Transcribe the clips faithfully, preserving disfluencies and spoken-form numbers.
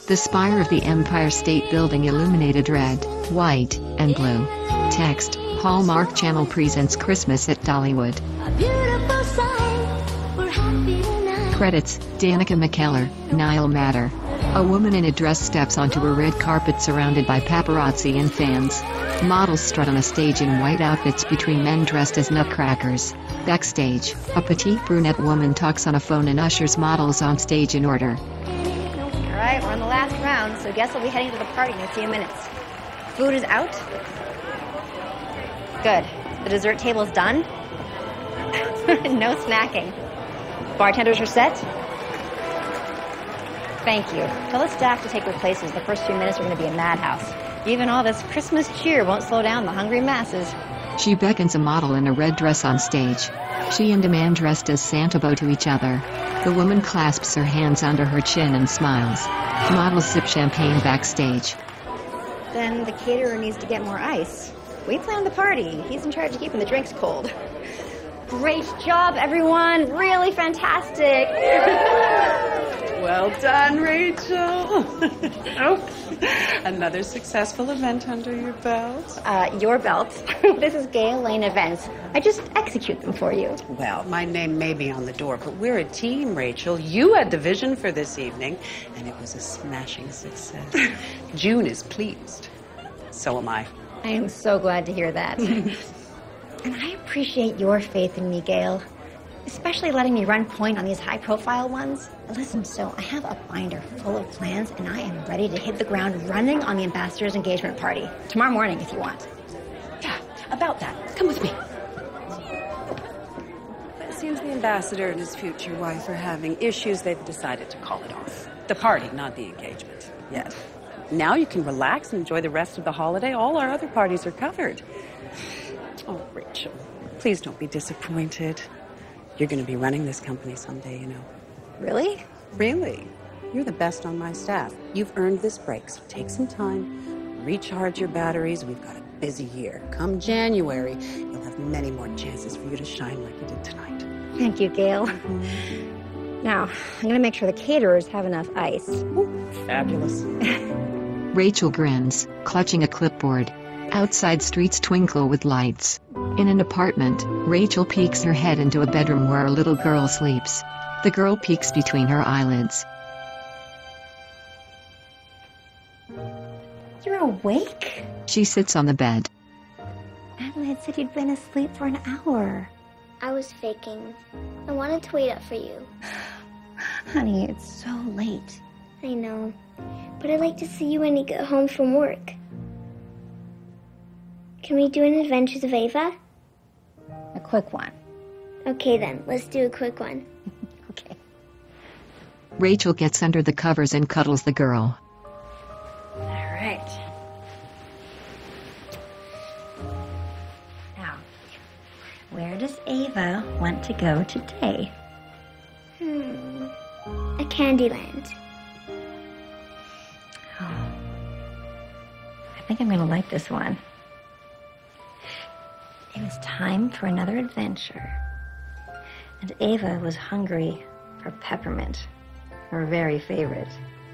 The spire of the Empire State Building illuminated red, white, and blue. Text, Hallmark Channel presents Christmas at Dollywood. Credits, Danica McKellar, Niall Matter. A woman in a dress steps onto a red carpet surrounded by paparazzi and fans. Models strut on a stage in white outfits between men dressed as nutcrackers. Backstage, a petite brunette woman talks on a phone and ushers models on stage in order. All right, we're on the last round, so guess we'll be heading to the party in a few minutes. Food is out? Good. The dessert table is done? No snacking. Bartenders are set? Thank you. Tell the staff to take their places. The first few minutes are going to be a madhouse. Even all this Christmas cheer won't slow down the hungry masses. She beckons a model in a red dress on stage. She and a man dressed as Santa bow to each other. The woman clasps her hands under her chin and smiles. Models sip champagne backstage. Then the caterer needs to get more ice. We planned the party. He's in charge of keeping the drinks cold. Great job, everyone. Really fantastic. Well done, Rachel. Oh, another successful event under your belt. Uh, your belt. This is Gale Lane Events. I just execute them for you. Well, my name may be on the door, but we're a team, Rachel. You had the vision for this evening, and it was a smashing success. June is pleased. So am I. I am so glad to hear that. And I appreciate your faith in me, Gale. Especially letting me run point on these high-profile ones. Listen, so I have a binder full of plans, and I am ready to hit the ground running on the ambassador's engagement party. Tomorrow morning, if you want. Yeah, about that. Come with me. It seems the ambassador and his future wife are having issues. They've decided to call it off. The party, not the engagement, yet. Now you can relax and enjoy the rest of the holiday. All our other parties are covered. Oh, Rachel, please don't be disappointed. You're going to be running this company someday, you know. Really? Really. You're the best on my staff. You've earned this break, so take some time, recharge your batteries. We've got a busy year. Come January, you'll have many more chances for you to shine like you did tonight. Thank you, Gale. Mm-hmm. Now, I'm going to make sure the caterers have enough ice. Ooh, fabulous. Rachel grins, clutching a clipboard. Outside streets twinkle with lights. In an apartment, Rachel peeks her head into a bedroom where a little girl sleeps. The girl peeks between her eyelids. You're awake? She sits on the bed. Adelaide said you'd been asleep for an hour. I was faking. I wanted to wait up for you. Honey, it's so late. I know. But I'd like to see you when you get home from work. Can we do an Adventures of Ava? A quick one. Okay then, let's do a quick one. Okay. Rachel gets under the covers and cuddles the girl. All right. Now, where does Ava want to go today? Hmm. A Candyland. Oh. I think I'm going to like this one. It was time for another adventure. And Ava was hungry for peppermint, her very favorite.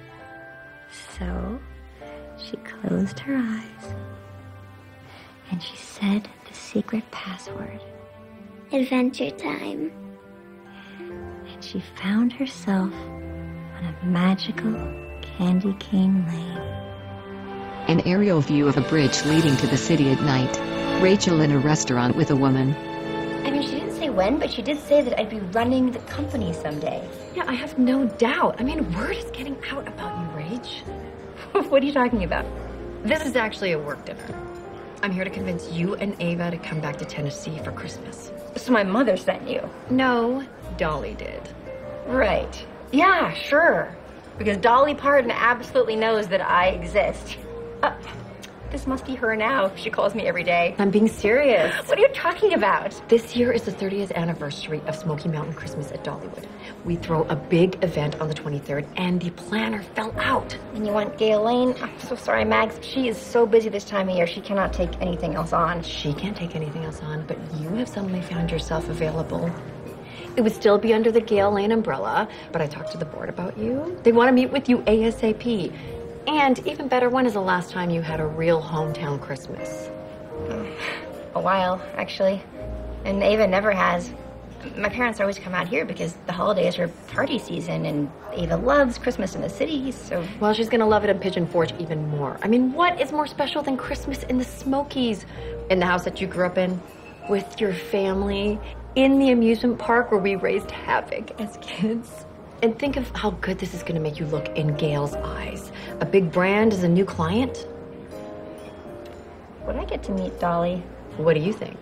So she closed her eyes and she said the secret password. Adventure time. And she found herself on a magical candy cane lane. An aerial view of a bridge leading to the city at night. Rachel in a restaurant with a woman. I mean, she didn't say when, but she did say that I'd be running the company someday. Yeah, I have no doubt. I mean, word is getting out about you, Rach. What are you talking about? This is actually a work dinner. I'm here to convince you and Ava to come back to Tennessee for Christmas. So my mother sent you? No, Dolly did. Right. Yeah, sure. Because Dolly Parton absolutely knows that I exist. Uh, This must be her now. She calls me every day. I'm being serious. What are you talking about? This year is the thirtieth anniversary of Smoky Mountain Christmas at Dollywood. We throw a big event on the twenty-third, and the planner fell out. And you want Gale Lane? I'm so sorry, Mags. She is so busy this time of year. She cannot take anything else on. She can't take anything else on, but you have suddenly found yourself available. It would still be under the Gale Lane umbrella, but I talked to the board about you. They want to meet with you ASAP. And even better, when is the last time you had a real hometown Christmas? A while, actually. And Ava never has. My parents always come out here because the holidays are party season, and Ava loves Christmas in the city, so... Well, she's gonna love it in Pigeon Forge even more. I mean, what is more special than Christmas in the Smokies? In the house that you grew up in, with your family, in the amusement park where we raised havoc as kids. And think of how good this is gonna make you look in Gail's eyes. A big brand as a new client. Would I get to meet Dolly? What do you think?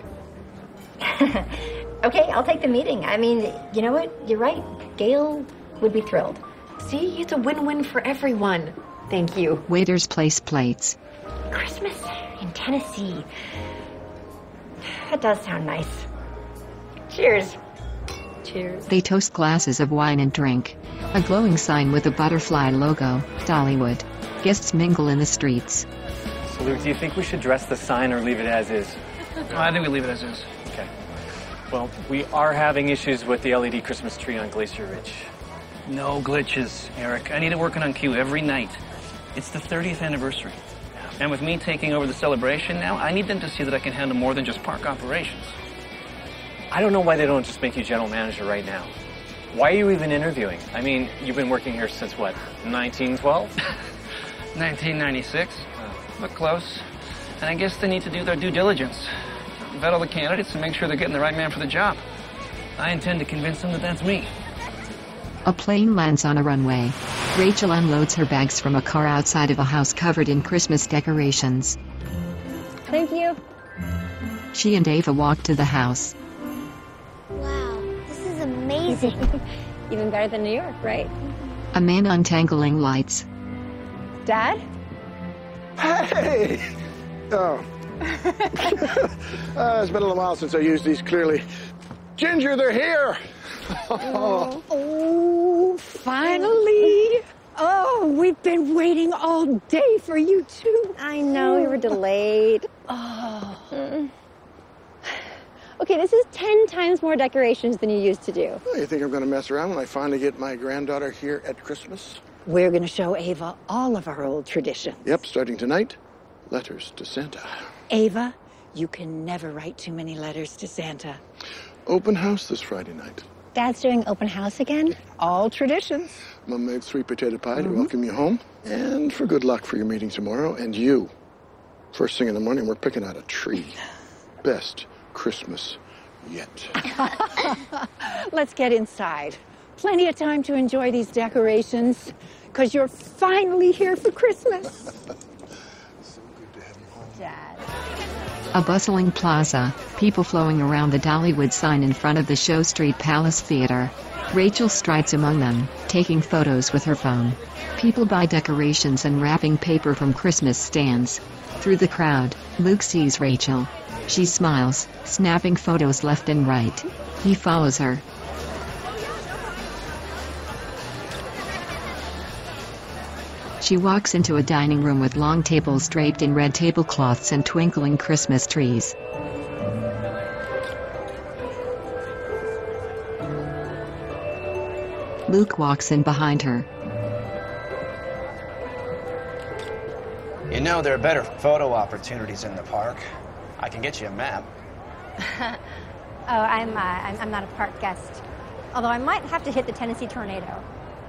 Okay, I'll take the meeting. I mean, you know what? You're right. Gail would be thrilled. See, it's a win-win for everyone. Thank you. Waiters place plates. Christmas in Tennessee. That does sound nice. Cheers. Cheers. They toast glasses of wine and drink. A glowing sign with a butterfly logo, Dollywood. Guests mingle in the streets. So, Luke, do you think we should dress the sign or leave it as is? No, I think we leave it as is. Okay. Well, we are having issues with the L E D Christmas tree on Glacier Ridge. No glitches, Eric. I need it working on cue every night. It's the thirtieth anniversary. And with me taking over the celebration now, I need them to see that I can handle more than just park operations. I don't know why they don't just make you general manager right now. Why are you even interviewing? I mean, you've been working here since what, nineteen twelve? nineteen ninety-six. Look close. And I guess they need to do their due diligence. Vet all the candidates and make sure they're getting the right man for the job. I intend to convince them that that's me. A plane lands on a runway. Rachel unloads her bags from a car outside of a house covered in Christmas decorations. Thank you. She and Ava walk to the house. Wow, this is amazing. Even better than New York, right? A man untangling lights. Dad? Hey! Oh. uh, it's been a little while since I used these, clearly. Ginger, they're here! Oh, oh, finally! Oh, we've been waiting all day for you two. I know, we were delayed. Oh. Mm. Okay, this is ten times more decorations than you used to do. Oh, you think I'm going to mess around when I finally get my granddaughter here at Christmas? We're going to show Ava all of our old traditions. Yep, starting tonight, letters to Santa. Ava, you can never write too many letters to Santa. Open house this Friday night. Dad's doing open house again? All traditions. Mom made sweet potato pie to welcome you home. And for good luck for your meeting tomorrow. And you, first thing in the morning, we're picking out a tree. Best Christmas yet. Let's get inside. Plenty of time to enjoy these decorations, because you're finally here for Christmas. So good to have you home. Dad. A bustling plaza, people flowing around the Dollywood sign in front of the Show Street Palace Theater. Rachel strides among them, taking photos with her phone. People buy decorations and wrapping paper from Christmas stands. Through the crowd, Luke sees Rachel. She smiles, snapping photos left and right. He follows her. She walks into a dining room with long tables draped in red tablecloths and twinkling Christmas trees. Luke walks in behind her. You know, there are better photo opportunities in the park. I can get you a map. Oh, I'm, uh, I'm I'm not a park guest. Although I might have to hit the Tennessee tornado.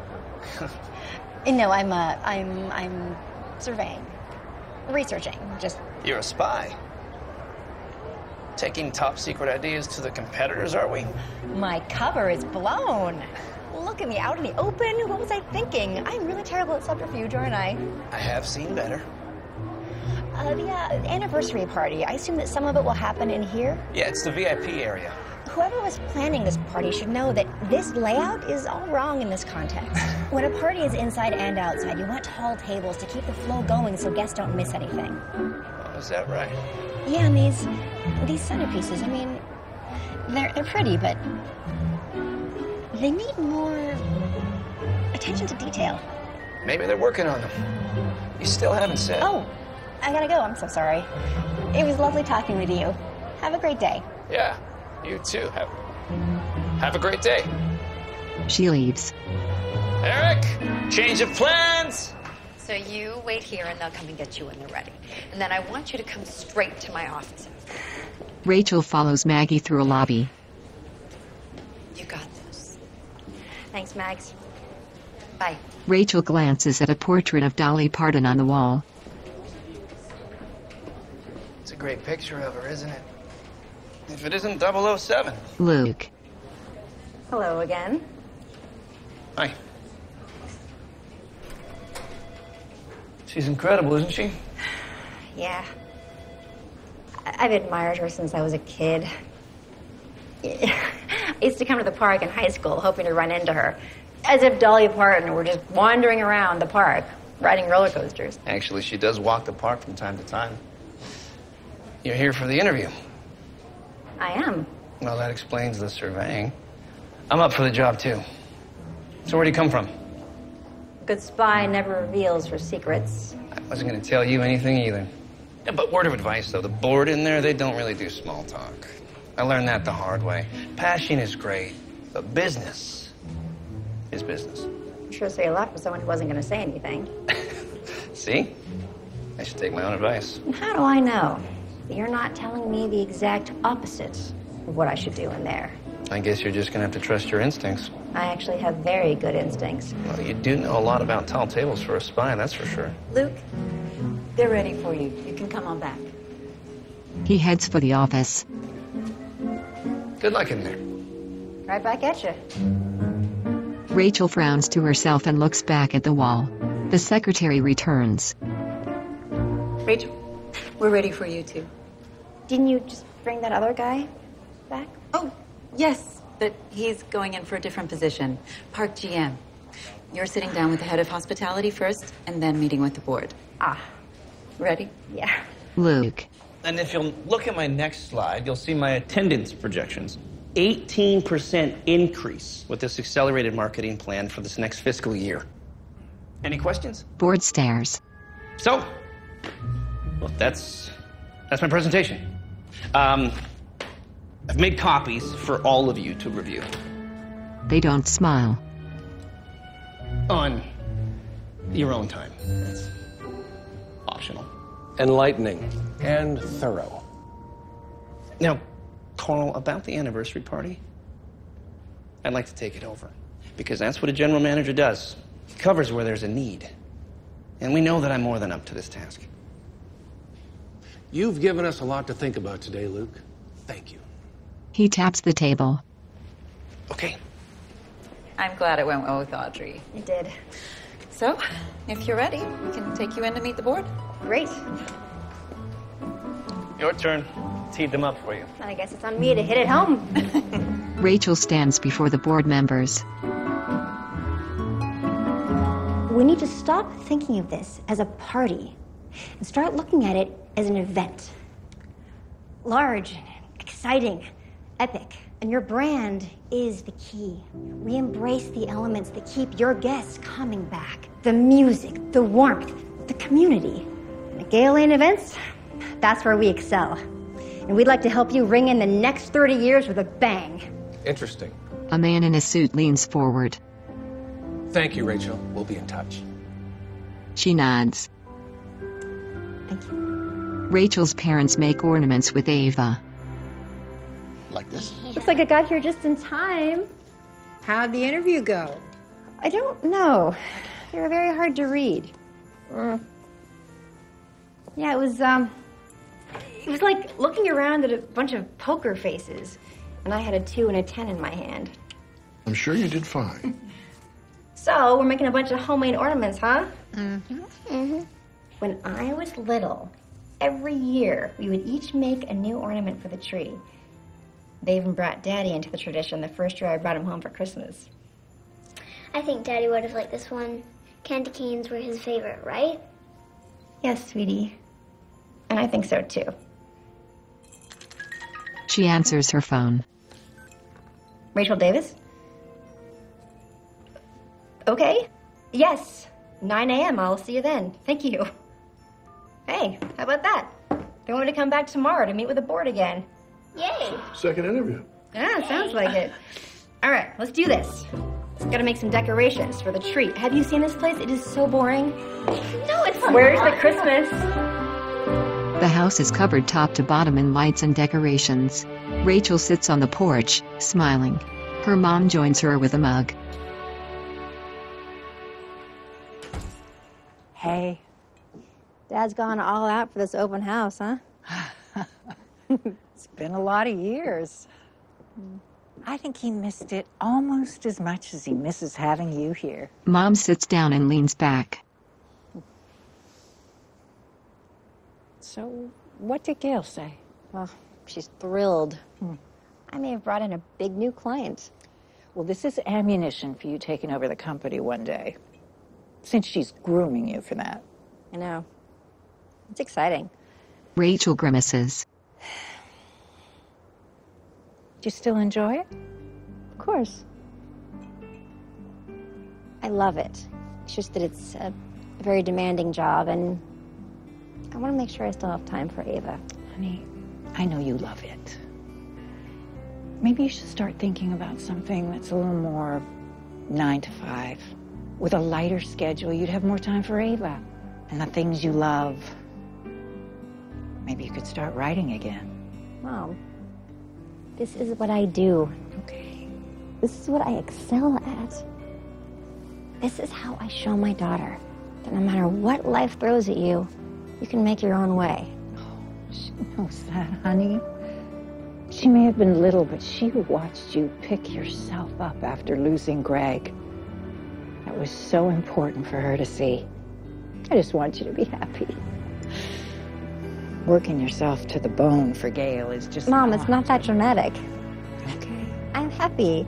No, I'm uh, I'm I'm surveying, researching. Just You're a spy. Taking top secret ideas to the competitors, are we? my cover is blown. Look at me out in the open. What was I thinking? I'm really terrible at subterfuge, aren't I? I have seen better. Uh, the uh, anniversary party. I assume that some of it will happen in here. Yeah, it's the V I P area. Whoever was planning this party should know that this layout is all wrong in this context. When a party is inside and outside, you want tall tables to keep the flow going so guests don't miss anything. Oh, is that right? Yeah, and these these centerpieces, I mean, they're they're pretty, but they need more attention to detail. Maybe they're working on them. You still haven't said. Oh, I gotta go. I'm so sorry. It was lovely talking with you. Have a great day. Yeah, you too have. Have a great day. She leaves. Eric, change of plans. So you wait here and they'll come and get you when they're ready. And then I want you to come straight to my office. Rachel follows Maggie through a lobby. You got this. Thanks, Mags. Bye. Rachel glances at a portrait of Dolly Parton on the wall. It's a great picture of her, isn't it? If it isn't double oh seven. Luke. Hello again. Hi. She's incredible, isn't she? Yeah. I- I've admired her since I was a kid. I used to come to the park in high school hoping to run into her. As if Dolly Parton were just wandering around the park, riding roller coasters. Actually, she does walk the park from time to time. You're here for the interview. I am. Well, that explains the surveying. I'm up for the job, too. So where'd you come from? Good spy never reveals her secrets. I wasn't going to tell you anything either. Yeah, but word of advice, though, the board in there, they don't really do small talk. I learned that the hard way. Passion is great, but business is business. Sure say a lot for someone who wasn't going to say anything. See? I should take my own advice. And how do I know that you're not telling me the exact opposite of what I should do in there? I guess you're just going to have to trust your instincts. I actually have very good instincts. Well, you do know a lot about tall tables for a spy, that's for sure. Luke, they're ready for you. You can come on back. He heads for the office. Good luck in there. Right back at you. Rachel frowns to herself and looks back at the wall. The secretary returns. Rachel, we're ready for you too. Didn't you just bring that other guy back? Oh, yes, but he's going in for a different position. Park G M. You're sitting down with the head of hospitality first, and then meeting with the board. Ah. Ready? Yeah. Luke. And if you'll look at my next slide, you'll see my attendance projections. eighteen percent increase with this accelerated marketing plan for this next fiscal year. Any questions? Board stares. So, well, that's that's my presentation. Um, I've made copies for all of you to review. They don't smile. On your own time. It's optional. Enlightening and thorough. Now, Carl, about the anniversary party, I'd like to take it over. Because that's what a general manager does. He covers where there's a need. And we know that I'm more than up to this task. You've given us a lot to think about today, Luke. Thank you. He taps the table. Okay. I'm glad it went well with Audrey. It did. So, if you're ready, we can take you in to meet the board. Great. Your turn. Teed them up for you. I guess it's on me to hit it home. Rachel stands before the board members. We need to stop thinking of this as a party and start looking at it as an event. Large, exciting, epic. And your brand is the key. We embrace the elements that keep your guests coming back. The music, the warmth, the community. And at Gale Lane Events, that's where we excel. And we'd like to help you ring in the next thirty years with a bang. Interesting. A man in a suit leans forward. Thank you, Rachel. We'll be in touch. She nods. Thank you. Rachel's parents make ornaments with Ava. Like this? Looks like I got here just in time. How'd the interview go? I don't know. They were very hard to read. Mm. Yeah, it was, um... It was like looking around at a bunch of poker faces. And I had a two and a ten in my hand. I'm sure you did fine. So, we're making a bunch of homemade ornaments, huh? Mm-hmm. Mm-hmm. When I was little, every year we would each make a new ornament for the tree. They even brought Daddy into the tradition the first year I brought him home for Christmas. I think Daddy would have liked this one. Candy canes were his favorite, right? Yes, sweetie. And I think so, too. She answers her phone. Rachel Davis? Okay. Yes. nine a.m. I'll see you then. Thank you. Hey, how about that? They want me to come back tomorrow to meet with the board again. Yay! Second interview. Yeah, sounds like it. All right, let's do this. Gotta make some decorations for the tree. Have you seen this place? It is so boring. No, it's not. Where's the Christmas? The house is covered top to bottom in lights and decorations. Rachel sits on the porch, smiling. Her mom joins her with a mug. Hey. Dad's gone all out for this open house, huh? It's been a lot of years. I think he missed it almost as much as he misses having you here. Mom sits down and leans back. So, what did Gail say? Well, she's thrilled. Hmm. I may have brought in a big new client. Well, this is ammunition for you taking over the company one day. Since she's grooming you for that. I know. It's exciting. Rachel grimaces. Do you still enjoy it? Of course. I love it. It's just that it's a very demanding job, and I want to make sure I still have time for Ava. Honey, I know you love it. Maybe you should start thinking about something that's a little more nine to five. With a lighter schedule, you'd have more time for Ava and the things you love. Maybe you could start writing again. Mom, this is what I do. Okay. This is what I excel at. This is how I show my daughter that no matter what life throws at you, you can make your own way. Oh, she knows that, honey. She may have been little, but she watched you pick yourself up after losing Greg. That was so important for her to see. I just want you to be happy. Working yourself to the bone for Gail is just... Mom, not. It's not that dramatic. Okay. I'm happy.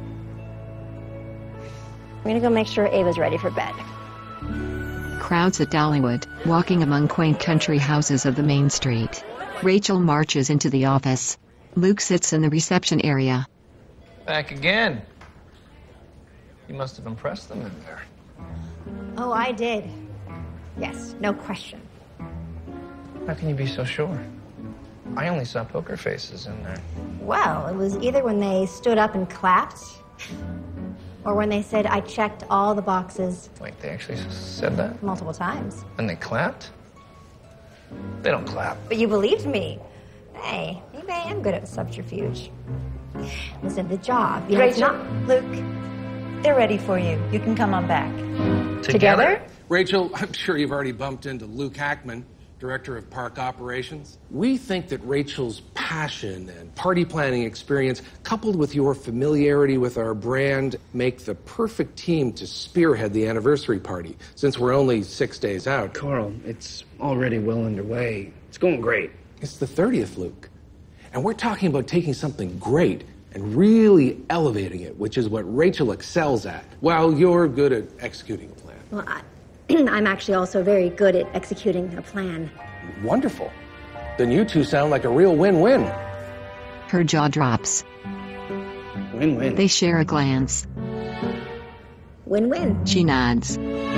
I'm gonna go make sure Ava's ready for bed. Crowds at Dollywood, walking among quaint country houses of the main street. Rachel marches into the office. Luke sits in the reception area. Back again. You must have impressed them in there. Oh, I did. Yes, no question. How can you be so sure? I only saw poker faces in there. Well, it was either when they stood up and clapped, or when they said I checked all the boxes. Wait, they actually said that? Multiple times. And they clapped? They don't clap. But you believed me. Hey, maybe I am good at subterfuge. Listen, the job, you know, it's Rachel, not... Luke, they're ready for you. You can come on back. Together? Rachel, I'm sure you've already bumped into Luke Hackman, Director of Park Operations. We think that Rachel's passion and party planning experience, coupled with your familiarity with our brand, make the perfect team to spearhead the anniversary party, since we're only six days out. Carl, it's already well underway. It's going great. It's the thirtieth, Luke. And we're talking about taking something great and really elevating it, which is what Rachel excels at, while you're good at executing a plan. Well, I, I'm actually also very good at executing a plan. Wonderful. Then you two sound like a real win-win. Her jaw drops. Win-win. They share a glance. Win-win. She nods.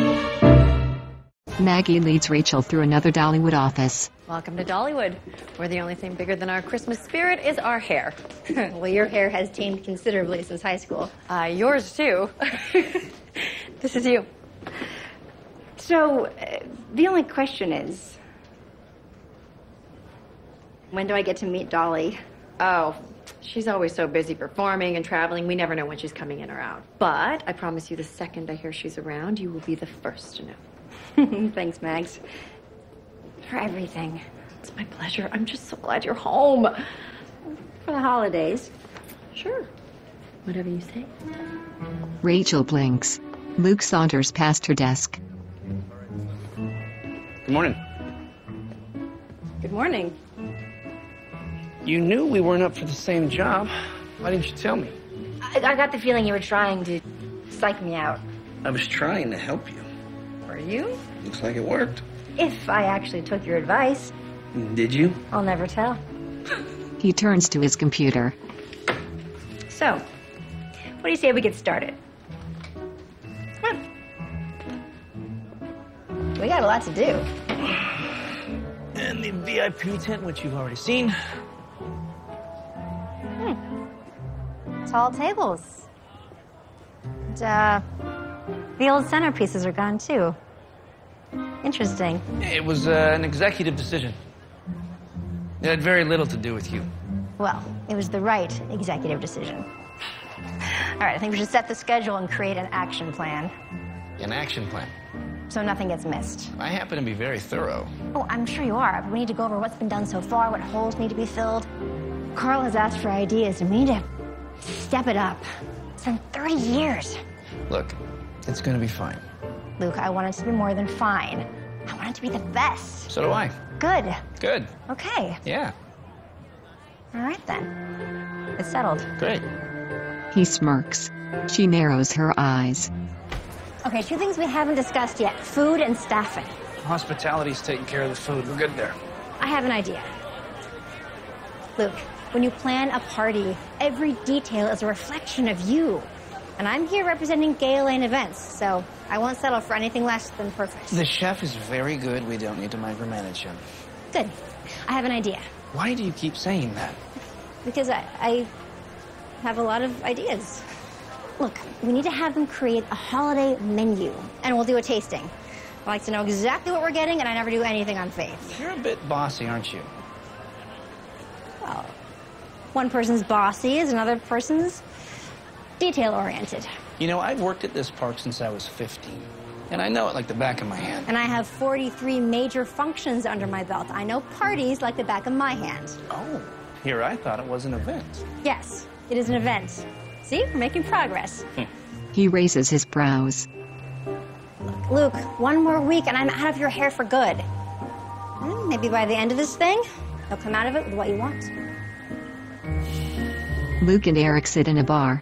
Maggie leads Rachel through another Dollywood office. Welcome to Dollywood, where the only thing bigger than our Christmas spirit is our hair. Well, your hair has tamed considerably since high school. Uh, yours too. This is you. So, uh, the only question is, when do I get to meet Dolly? Oh, she's always so busy performing and traveling, we never know when she's coming in or out. But I promise you, the second I hear she's around, you will be the first to know. Thanks, Mags. For everything. It's my pleasure. I'm just so glad you're home. For the holidays. Sure. Whatever you say. Rachel blinks. Luke saunters past her desk. Good morning. Good morning. You knew we weren't up for the same job. Why didn't you tell me? I, I got the feeling you were trying to psych me out. I was trying to help you. Were you? Looks like it worked. If I actually took your advice. Did you? I'll never tell. He turns to his computer. So, what do you say we get started? Come on. We got a lot to do. And the V I P tent, which you've already seen. Hmm. Tall tables. And, uh, the old centerpieces are gone, too. Interesting. It was uh, an executive decision. It had very little to do with you. Well, it was the right executive decision. All right, I think we should set the schedule and create an action plan, An action plan. so nothing gets missed. I happen to be very thorough. Oh, I'm sure you are. We need to go over what's been done so far, what holes need to be filled. Carl has asked for ideas, and we need to step it up. It's been thirty years. Look, it's gonna be fine. Luke, I want it to be more than fine. I want it to be the best. So do I. Good. Good. Okay. Yeah. All right, then. It's settled. Great. He smirks. She narrows her eyes. Okay, two things we haven't discussed yet. Food and staffing. Hospitality's taking care of the food. We're good there. I have an idea. Luke, when you plan a party, every detail is a reflection of you. And I'm here representing Gay Lane Events, so I won't settle for anything less than perfect. The chef is very good. We don't need to micromanage him. Good. I have an idea. Why do you keep saying that? Because I, I have a lot of ideas. Look, we need to have them create a holiday menu, and we'll do a tasting. I like to know exactly what we're getting, and I never do anything on faith. You're a bit bossy, aren't you? Well, one person's bossy is another person's detail-oriented. You know, I've worked at this park since I was fifteen, and I know it like the back of my hand. And I have forty-three major functions under my belt. I know parties like the back of my hand. Oh, here I thought it was an event. Yes, it is an event. See, we're making progress. He raises his brows. Luke, one more week and I'm out of your hair for good. Hmm, maybe by the end of this thing, you'll come out of it with what you want. Luke and Eric sit in a bar.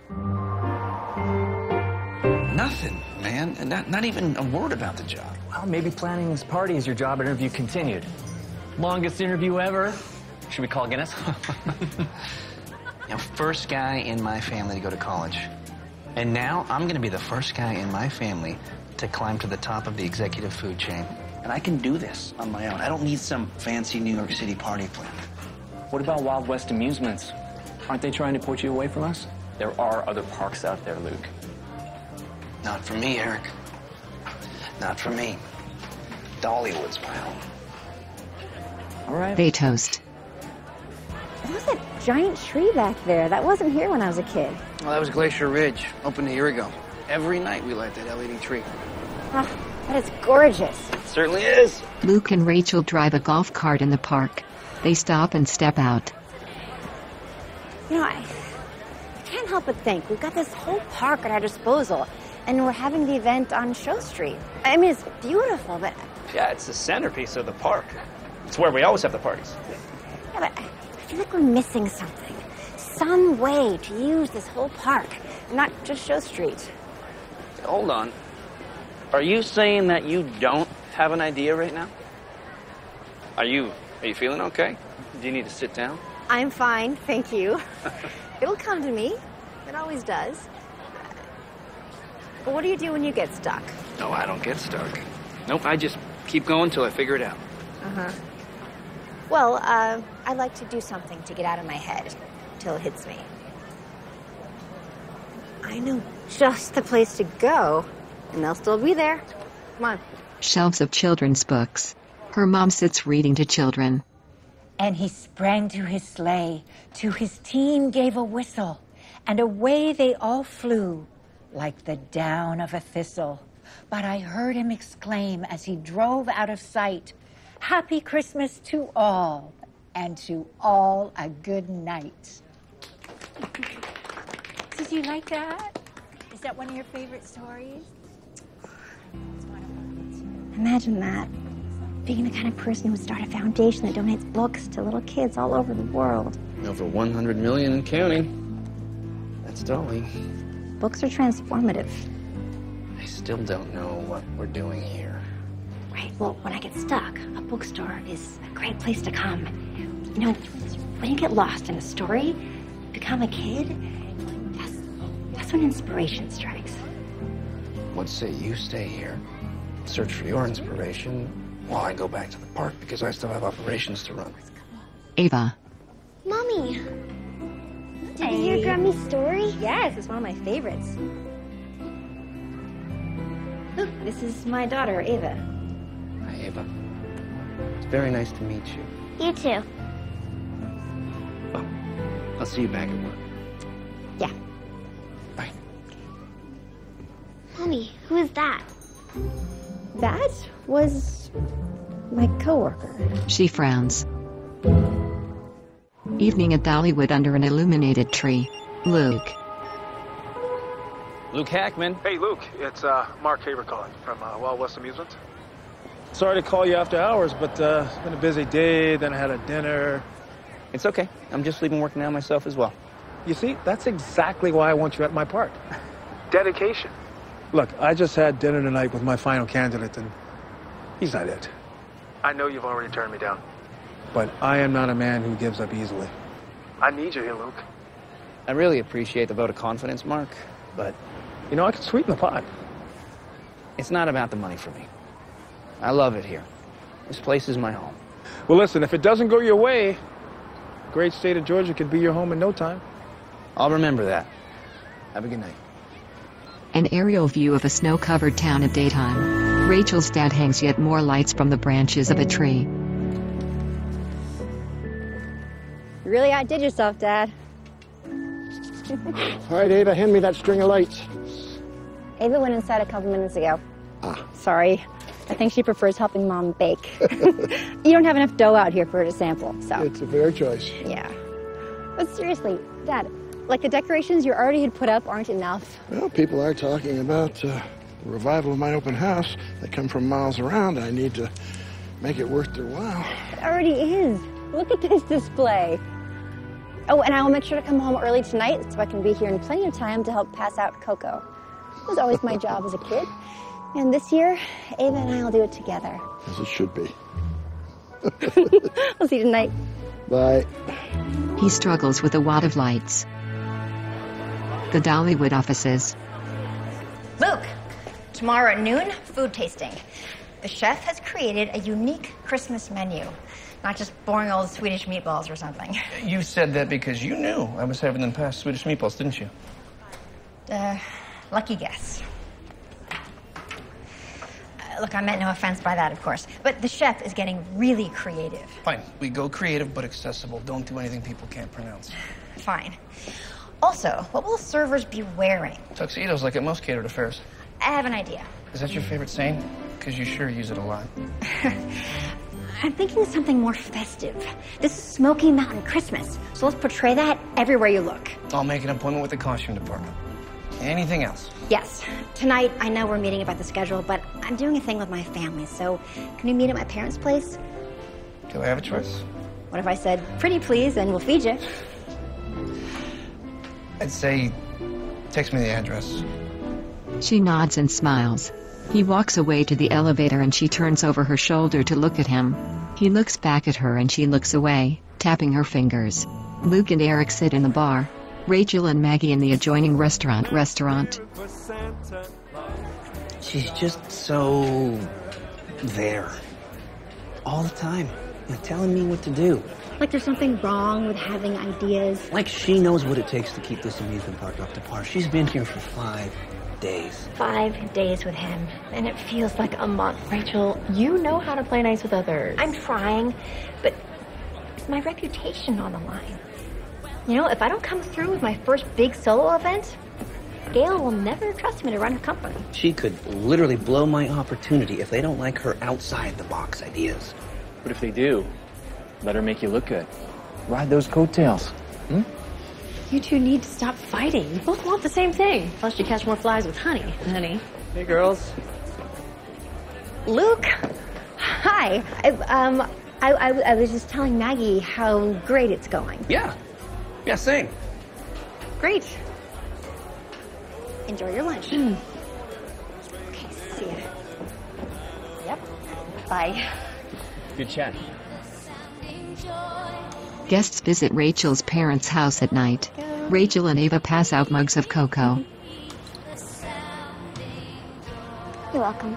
Nothing, man. And not, not even a word about the job. Well, maybe planning this party is your job interview continued. Longest interview ever. Should we call Guinness? You know, first guy in my family to go to college. And now I'm going to be the first guy in my family to climb to the top of the executive food chain. And I can do this on my own. I don't need some fancy New York City party plan. What about Wild West Amusements? Aren't they trying to put you away from us? There are other parks out there, Luke. Not for me, Eric. Not for me. Dollywood's my home. All right. They toast. What was that giant tree back there? That wasn't here when I was a kid. Well, that was Glacier Ridge, opened a year ago. Every night we light that L E D tree. Oh, but it's gorgeous. It certainly is. Luke and Rachel drive a golf cart in the park. They stop and step out. You know, I, I can't help but think we've got this whole park at our disposal, and we're having the event on Show Street. I mean, it's beautiful, but... Yeah, it's the centerpiece of the park. It's where we always have the parties. Yeah, but I feel like we're missing something. Some way to use this whole park, not just Show Street. Hold on. Are you saying that you don't have an idea right now? Are you, are you feeling okay? Do you need to sit down? I'm fine, thank you. It'll come to me. It always does. But what do you do when you get stuck? No, I don't get stuck. Nope, I just keep going till I figure it out. Uh-huh. Well, uh, I like to do something to get out of my head till it hits me. I know just the place to go, and they'll still be there. Come on. Shelves of children's books. Her mom sits reading to children. And he sprang to his sleigh, to his team gave a whistle, and away they all flew, like the down of a thistle. But I heard him exclaim as he drove out of sight, "Happy Christmas to all, and to all a good night." Did you like that? Is that one of your favorite stories? Imagine that. Being the kind of person who would start a foundation that donates books to little kids all over the world. Over one hundred million and counting. That's Dolly. Books are transformative. I still don't know what we're doing here. Right, well, when I get stuck, a bookstore is a great place to come. You know, when you get lost in a story, become a kid, that's, that's when inspiration strikes. What say you stay here, search for your inspiration, while I go back to the park because I still have operations to run. Ava. Mommy, did Hey. you hear Grammy's story? Yes, it's one of my favorites. This is my daughter, Ava. Hi, Ava. It's very nice to meet you. You too. Well, I'll see you back at work. Yeah. Bye. Mommy, who is that? That was my coworker. She frowns. Evening at Dollywood under an illuminated tree. Luke. Luke Hackman. Hey, Luke. It's uh, Mark Haber calling from uh, Wild West Amusements. Sorry to call you after hours, but uh, it's been a busy day, then I had a dinner. It's okay. I'm just leaving work now myself as well. You see, that's exactly why I want you at my park. Dedication. Look, I just had dinner tonight with my final candidate, and he's not it. I know you've already turned me down. But I am not a man who gives up easily. I need you here, Luke. I really appreciate the vote of confidence, Mark, but... You know, I can sweeten the pot. It's not about the money for me. I love it here. This place is my home. Well, listen, if it doesn't go your way, the great state of Georgia could be your home in no time. I'll remember that. Have a good night. An aerial view of a snow-covered town at daytime. Rachel's dad hangs yet more lights from the branches of a tree. You really outdid yourself, Dad. All right, Ava, hand me that string of lights. Ava went inside a couple minutes ago. Ah. Sorry. I think she prefers helping Mom bake. You don't have enough dough out here for her to sample, so... It's a fair choice. Yeah. But seriously, Dad, like the decorations you already had put up aren't enough. Well, people are talking about uh, the revival of my open house. They come from miles around. I need to make it worth their while. It already is. Look at this display. Oh, and I will make sure to come home early tonight so I can be here in plenty of time to help pass out cocoa. It was always my job as a kid. And this year, Ava and I will do it together. As it should be. We'll see you tonight. Bye. He struggles with a wad of lights. The Dollywood offices. Luke, tomorrow at noon, food tasting. The chef has created a unique Christmas menu. Not just boring old Swedish meatballs or something. You said that because you knew I was having them past Swedish meatballs, didn't you? Uh, lucky guess. Uh, look, I meant no offense by that, of course. But the chef is getting really creative. Fine. We go creative but accessible. Don't do anything people can't pronounce. Fine. Also, what will servers be wearing? Tuxedos, like at most catered affairs. I have an idea. Is that your favorite saying? Because you sure use it a lot. I'm thinking something more festive. This is Smoky Mountain Christmas, so let's portray that everywhere you look. I'll make an appointment with the costume department. Anything else? Yes. Tonight, I know we're meeting about the schedule, but I'm doing a thing with my family, so can we meet at my parents' place? Do I have a choice? What if I said, pretty please, and we'll feed you? I'd say, text me the address. She nods and smiles. He walks away to the elevator and she turns over her shoulder to look at him. He looks back at her and she looks away, tapping her fingers. Luke and Eric sit in the bar. Rachel and Maggie in the adjoining restaurant restaurant. She's just so... there. All the time. Like telling me what to do. Like there's something wrong with having ideas. Like she knows what it takes to keep this amusement park up to par. She's been here for five days. Five days with him, and it feels like a month. Rachel, you know how to play nice with others. I'm trying, but it's my reputation on the line. You know, if I don't come through with my first big solo event, Gail will never trust me to run her company. She could literally blow my opportunity if they don't like her outside-the-box ideas. But if they do, let her make you look good. Ride those coattails. Hmm? You two need to stop fighting. You both want the same thing. Plus, you catch more flies with honey, honey. Hey, girls. Luke, hi. I, um, I, I, I was just telling Maggie how great it's going. Yeah. Yeah, same. Great. Enjoy your lunch. Mm. Okay, see ya. Yep. Bye. Good chat. Guests visit Rachel's parents' house at night. Rachel and Ava pass out mugs of cocoa. You're welcome.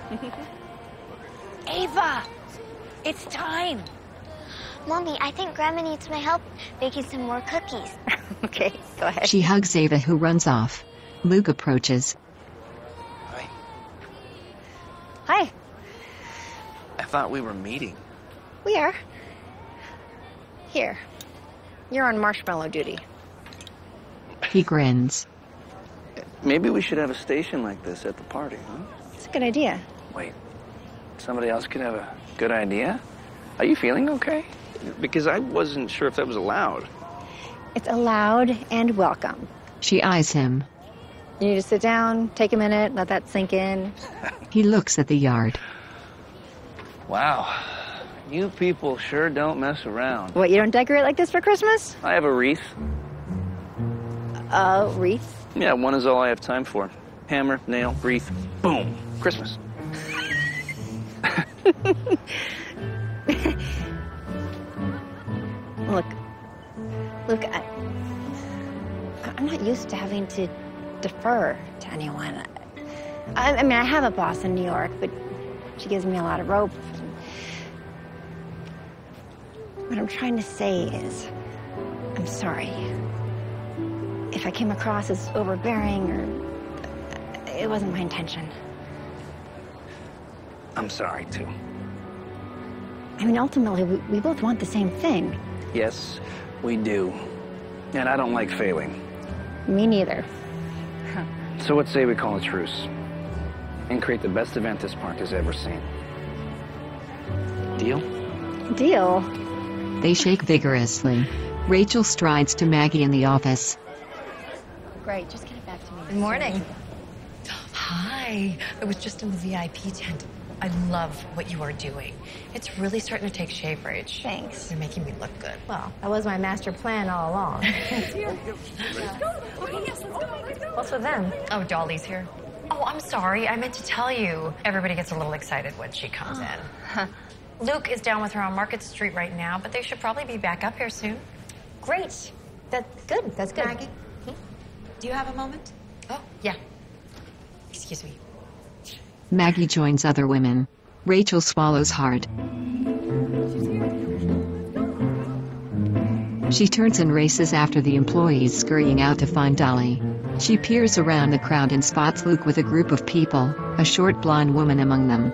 Ava! It's time! Mommy, I think Grandma needs my help baking some more cookies. Okay, go ahead. She hugs Ava, who runs off. Luke approaches. Hi. Hi. I thought we were meeting. We are. Here. You're on marshmallow duty. He grins. Maybe we should have a station like this at the party, huh? It's a good idea. Wait, somebody else could have a good idea? Are you feeling okay? Because I wasn't sure if that was allowed. It's allowed and welcome. She eyes him. You need to sit down, take a minute, let that sink in. He looks at the yard. Wow. You people sure don't mess around. What, you don't decorate like this for Christmas? I have a wreath. A wreath? Yeah, one is all I have time for. Hammer, nail, wreath, boom. Christmas. Look, Luke, I, I'm not used to having to defer to anyone. I, I mean, I have a boss in New York, but she gives me a lot of rope. What I'm trying to say is, I'm sorry. If I came across as overbearing or... It wasn't my intention. I'm sorry, too. I mean, ultimately, we, we both want the same thing. Yes, we do. And I don't like failing. Me neither. So let's say we call a truce and create the best event this park has ever seen. Deal? Deal? They shake vigorously. Rachel strides to Maggie in the office. Great, just get it back to me. Good morning. Hi. I was just in the V I P tent. I love what you are doing. It's really starting to take shape, Rach. Thanks. You're making me look good. Well, that was my master plan all along. What's with them? Oh, Dolly's here. Oh, I'm sorry. I meant to tell you. Everybody gets a little excited when she comes in. Luke is down with her on Market Street right now, but they should probably be back up here soon. Great. That's good. That's good. Maggie, hmm? Do you have a moment? Oh, yeah. Excuse me. Maggie joins other women. Rachel swallows hard. She turns and races after the employees scurrying out to find Dolly. She peers around the crowd and spots Luke with a group of people, a short blonde woman among them.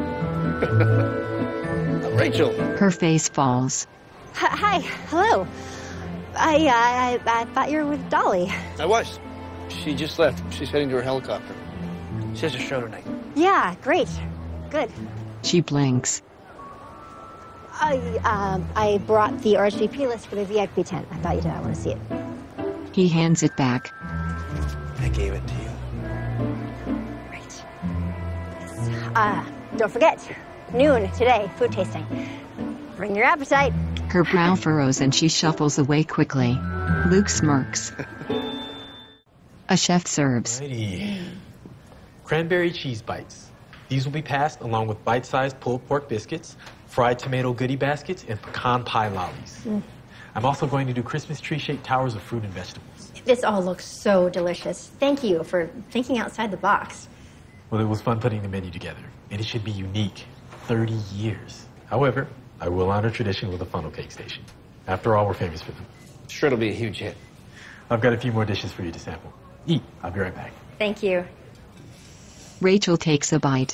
Rachel. Her face falls. Hi. Hello. I, uh, I, I thought you were with Dolly. I was. She just left. She's heading to her helicopter. She has a show tonight. Yeah, great. Good. She blinks. I, um, I brought the R S V P list for the V I P tent. I thought you'd uh, want to see it. He hands it back. I gave it to you. Right. Uh, don't forget, noon today, food tasting. Bring your appetite. Her brow furrows and she shuffles away quickly. Luke smirks. A chef serves. Righty. Cranberry cheese bites. These will be passed along with bite-sized pulled pork biscuits, fried tomato goodie baskets, and pecan pie lollies. Mm. I'm also going to do Christmas tree-shaped towers of fruit and vegetables. This all looks so delicious. Thank you for thinking outside the box. Well, it was fun putting the menu together, and it should be unique. thirty years. However, I will honor tradition with a funnel cake station. After all, we're famous for them. Sure it'll be a huge hit. I've got a few more dishes for you to sample. Eat. I'll be right back. Thank you. Rachel takes a bite.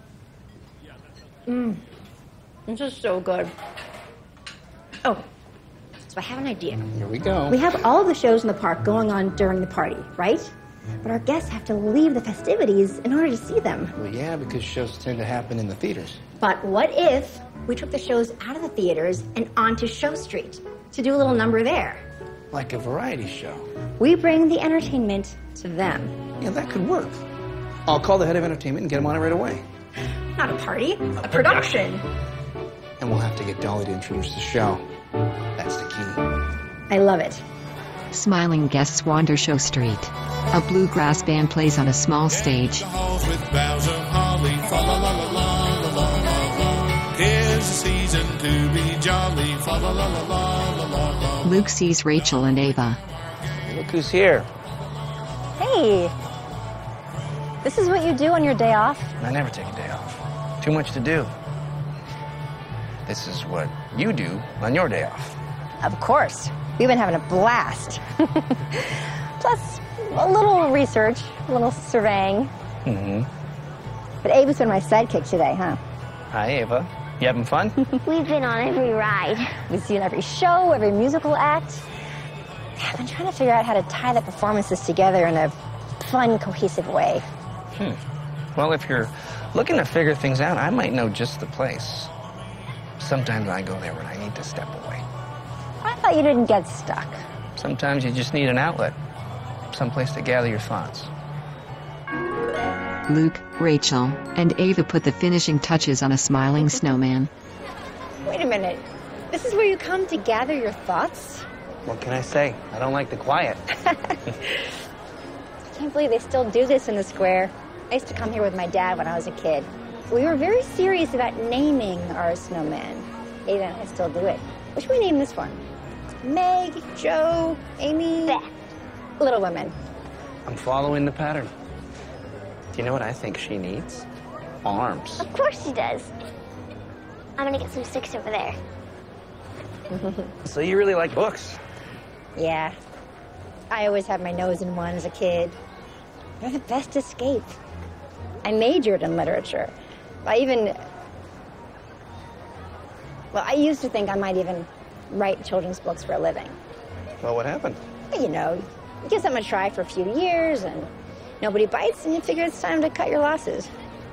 Mmm. This is so good. Oh, so I have an idea. Here we go. We have all of the shows in the park going on during the party, right? But our guests have to leave the festivities in order to see them. Well, yeah, because shows tend to happen in the theaters. But what if we took the shows out of the theaters and onto Show Street to do a little number there? Like a variety show. We bring the entertainment to them. Yeah, that could work. I'll call the head of entertainment and get him on it right away. Not a party, a production. And we'll have to get Dolly to introduce the show. That's the key. I love it. Smiling guests wander Show Street. A bluegrass band plays on a small stage. With boughs of holly, fa la la la la la la la la. Here's the season to be jolly, fa la la la la la la la. Luke sees Rachel and Ava. Look who's here. Hey. This is what you do on your day off? I never take a day off. Too much to do. This is what you do on your day off. Of course. We've been having a blast. Plus, a little research, a little surveying. Mm-hmm. But Ava's been my sidekick today, huh? Hi, Ava. You having fun? We've been on every ride. We've seen every show, every musical act. I've been trying to figure out how to tie the performances together in a fun, cohesive way. Hmm. Well, if you're looking to figure things out, I might know just the place. Sometimes I go there when I need to step away. I thought you didn't get stuck. Sometimes you just need an outlet, someplace to gather your thoughts. Luke, Rachel, and Ava put the finishing touches on a smiling snowman. Wait a minute. This is where you come to gather your thoughts? What can I say? I don't like the quiet. I can't believe they still do this in the square. I used to come here with my dad when I was a kid. We were very serious about naming our snowman. Ava and I still do it. What should we name this one? Meg, Joe, Amy? Beth. Little Women. I'm following the pattern. Do you know what I think she needs? Arms. Of course she does. I'm gonna get some sticks over there. So you really like books? Yeah. I always had my nose in one as a kid. They're the best escape. I majored in literature. I even... Well, I used to think I might even write children's books for a living. Well, what happened? You know, you give something a try for a few years, and nobody bites, and you figure it's time to cut your losses.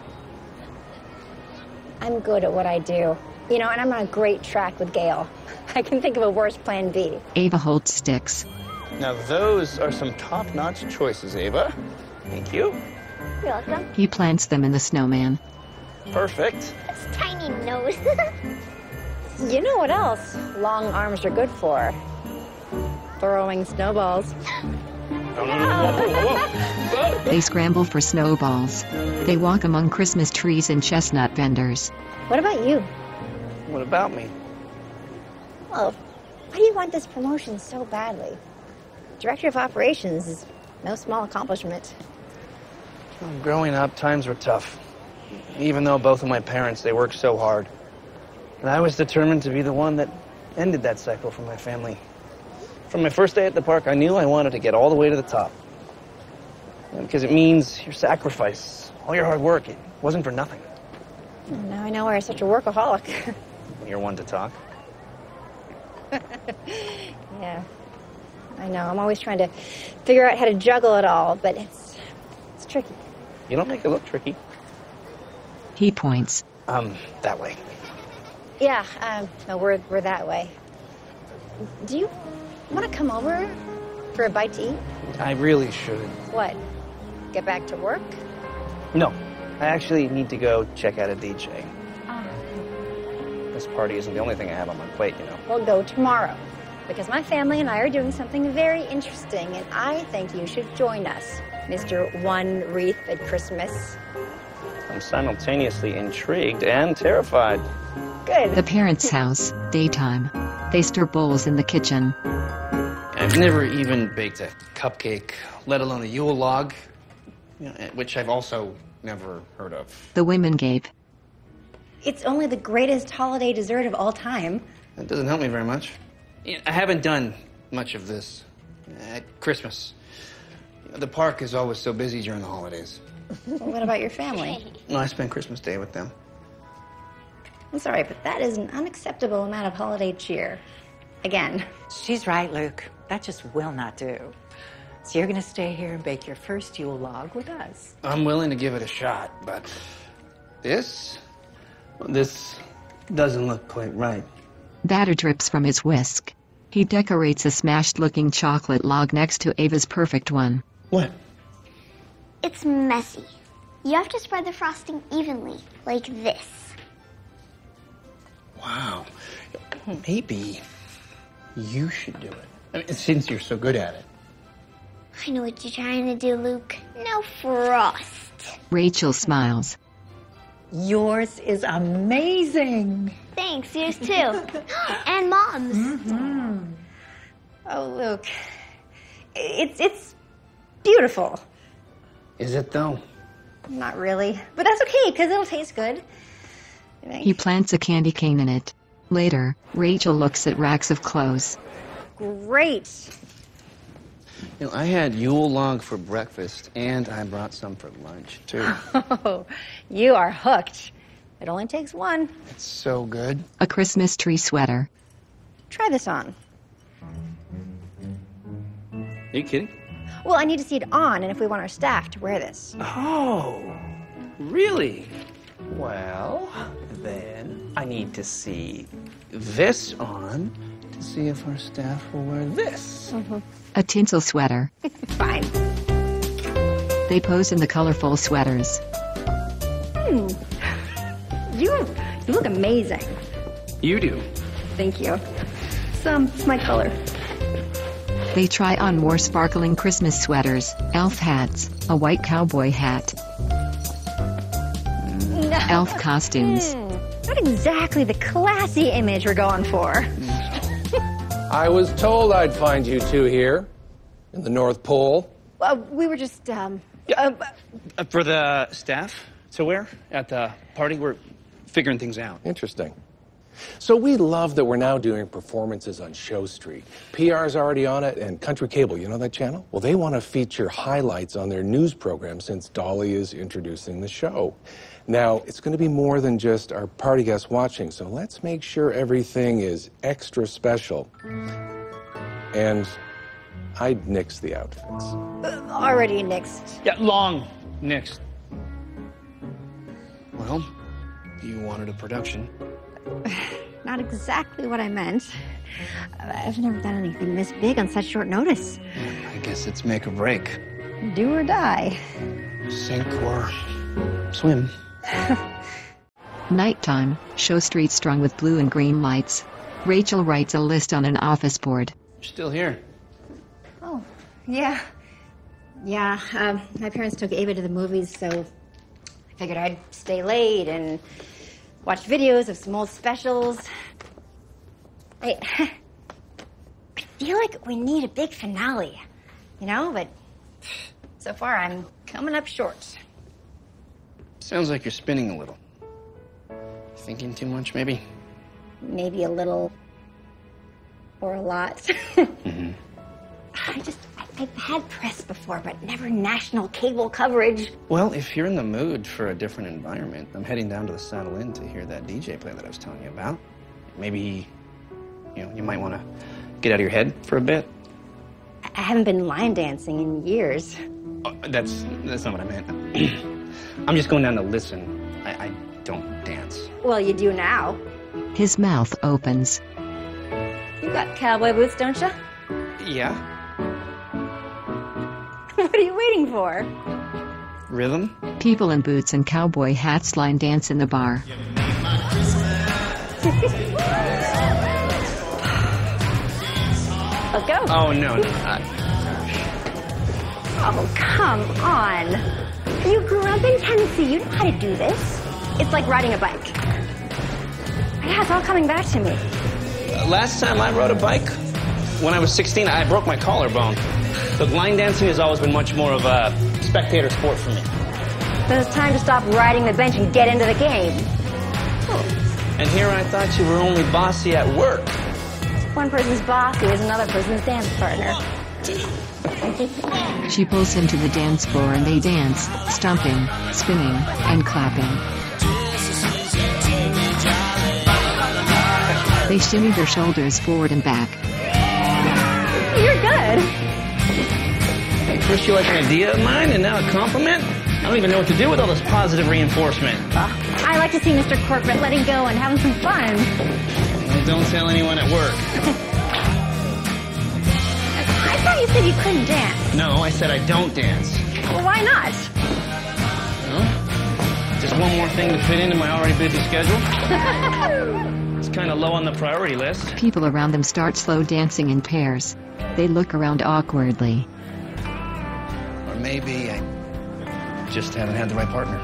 I'm good at what I do. You know, and I'm on a great track with Gail. I can think of a worse plan B. Ava holds sticks. Now, those are some top-notch choices, Ava. Thank you. You're welcome. He plants them in the snowman. Perfect. That's tiny nose. You know what else long arms are good for? Throwing snowballs. They scramble for snowballs. They walk among Christmas trees and chestnut vendors. What about you? What about me? Well, why do you want this promotion so badly? Director of Operations is no small accomplishment. Well, growing up, times were tough. Even though both of my parents, they worked so hard. And I was determined to be the one that ended that cycle for my family. From my first day at the park, I knew I wanted to get all the way to the top. Because it means your sacrifice, all your hard work, it wasn't for nothing. Now I know why you're such a workaholic. You're one to talk. Yeah, I know. I'm always trying to figure out how to juggle it all, but it's it's tricky. You don't make it look tricky. He points. Um, that way. Yeah, um, no, we're, we're that way. Do you want to come over for a bite to eat? I really should. What? Get back to work? No, I actually need to go check out a D J. Oh. This party isn't the only thing I have on my plate, you know. We'll go tomorrow, because my family and I are doing something very interesting, and I think you should join us, Mister One Wreath at Christmas. I'm simultaneously intrigued and terrified. Good. The parents' house, daytime. They stir bowls in the kitchen. I've never even baked a cupcake, let alone a Yule log, you know, which I've also never heard of. The women gape. It's only the greatest holiday dessert of all time. That doesn't help me very much. You know, I haven't done much of this at Christmas. You know, the park is always so busy during the holidays. Well, what about your family? No, I spend Christmas Day with them. I'm sorry, but that is an unacceptable amount of holiday cheer. Again. She's right, Luke. That just will not do. So you're going to stay here and bake your first Yule log with us. I'm willing to give it a shot, but this? This doesn't look quite right. Batter drips from his whisk. He decorates a smashed-looking chocolate log next to Ava's perfect one. What? It's messy. You have to spread the frosting evenly, like this. Wow. Maybe you should do it. I mean, since you're so good at it. I know what you're trying to do, Luke. No frost. Rachel smiles. Yours is amazing. Thanks, yours too. And Mom's. Mm-hmm. Oh, Luke. It's, it's beautiful. Is it, though? Not really. But that's okay, because it'll taste good. He plants a candy cane in it. Later, Rachel looks at racks of clothes. Great. You know, I had Yule log for breakfast, and I brought some for lunch, too. Oh, you are hooked. It only takes one. It's so good. A Christmas tree sweater. Try this on. Are you kidding? Well, I need to see it on, and if we want our staff to wear this. Oh, really? Well, then I need to see this on to see if our staff will wear this. Mm-hmm. A tinsel sweater. Fine. They pose in the colorful sweaters. Hmm. You, you look amazing. You do. Thank you. Some, it's my color. They try on more sparkling Christmas sweaters, elf hats, a white cowboy hat, elf costumes. Hmm. Not exactly the classy image we're going for. I was told I'd find you two here in the North Pole. Uh, we were just, um... Uh, uh, for the staff to wear at the party, we're figuring things out. Interesting. So we love that we're now doing performances on Show Street. P R's already on it, and Country Cable, you know that channel? Well, they want to feature highlights on their news program since Dolly is introducing the show. Now, it's going to be more than just our party guests watching, so let's make sure everything is extra special. And I nixed the outfits. Uh, already nixed. Yeah, long nixed. Well, you wanted a production. Not exactly what I meant. I've never done anything this big on such short notice. I guess it's make or break. Do or die. Sink or swim. Nighttime, Show Street strung with blue and green lights. Rachel writes a list on an office board. You're still here. Oh, yeah. Yeah, um, my parents took Ava to the movies, so I figured I'd stay late and watch videos of some old specials. I, I feel like we need a big finale, you know, but so far I'm coming up short. Sounds like you're spinning a little. Thinking too much, maybe? Maybe a little or a lot. Mm-hmm. I just, I, I've had press before, but never national cable coverage. Well, if you're in the mood for a different environment, I'm heading down to the Saddle Inn to hear that D J play that I was telling you about. Maybe, you know, you might want to get out of your head for a bit. I haven't been line dancing in years. Oh, that's, that's not what I meant. I'm just going down to listen. I, I don't dance. Well, you do now. His mouth opens. You got cowboy boots, don't you? Yeah. What are you waiting for? Rhythm? People in boots and cowboy hats line dance in the bar. Let's go. Oh, no, no. I... Oh, come on. You grew up in Tennessee. You know how to do this. It's like riding a bike. Yeah, it's all coming back to me. Uh, last time I rode a bike, when I was sixteen, I broke my collarbone. But line dancing has always been much more of a spectator sport for me. Then it's time to stop riding the bench and get into the game. Oh. And here I thought you were only bossy at work. One person's bossy is another person's dance partner. She pulls him to the dance floor and they dance, stomping, spinning, and clapping. They shimmy their shoulders forward and back. You're good. Hey, first you like an idea of mine and now a compliment? I don't even know what to do with all this positive reinforcement. Uh, I like to see Mister Corporate letting go and having some fun. Well, don't tell anyone at work. I thought you said you couldn't dance. No, I said I don't dance. Well, why not? Well, just one more thing to fit into my already busy schedule. It's kind of low on the priority list. People around them start slow dancing in pairs. They look around awkwardly. Or maybe I just haven't had the right partner.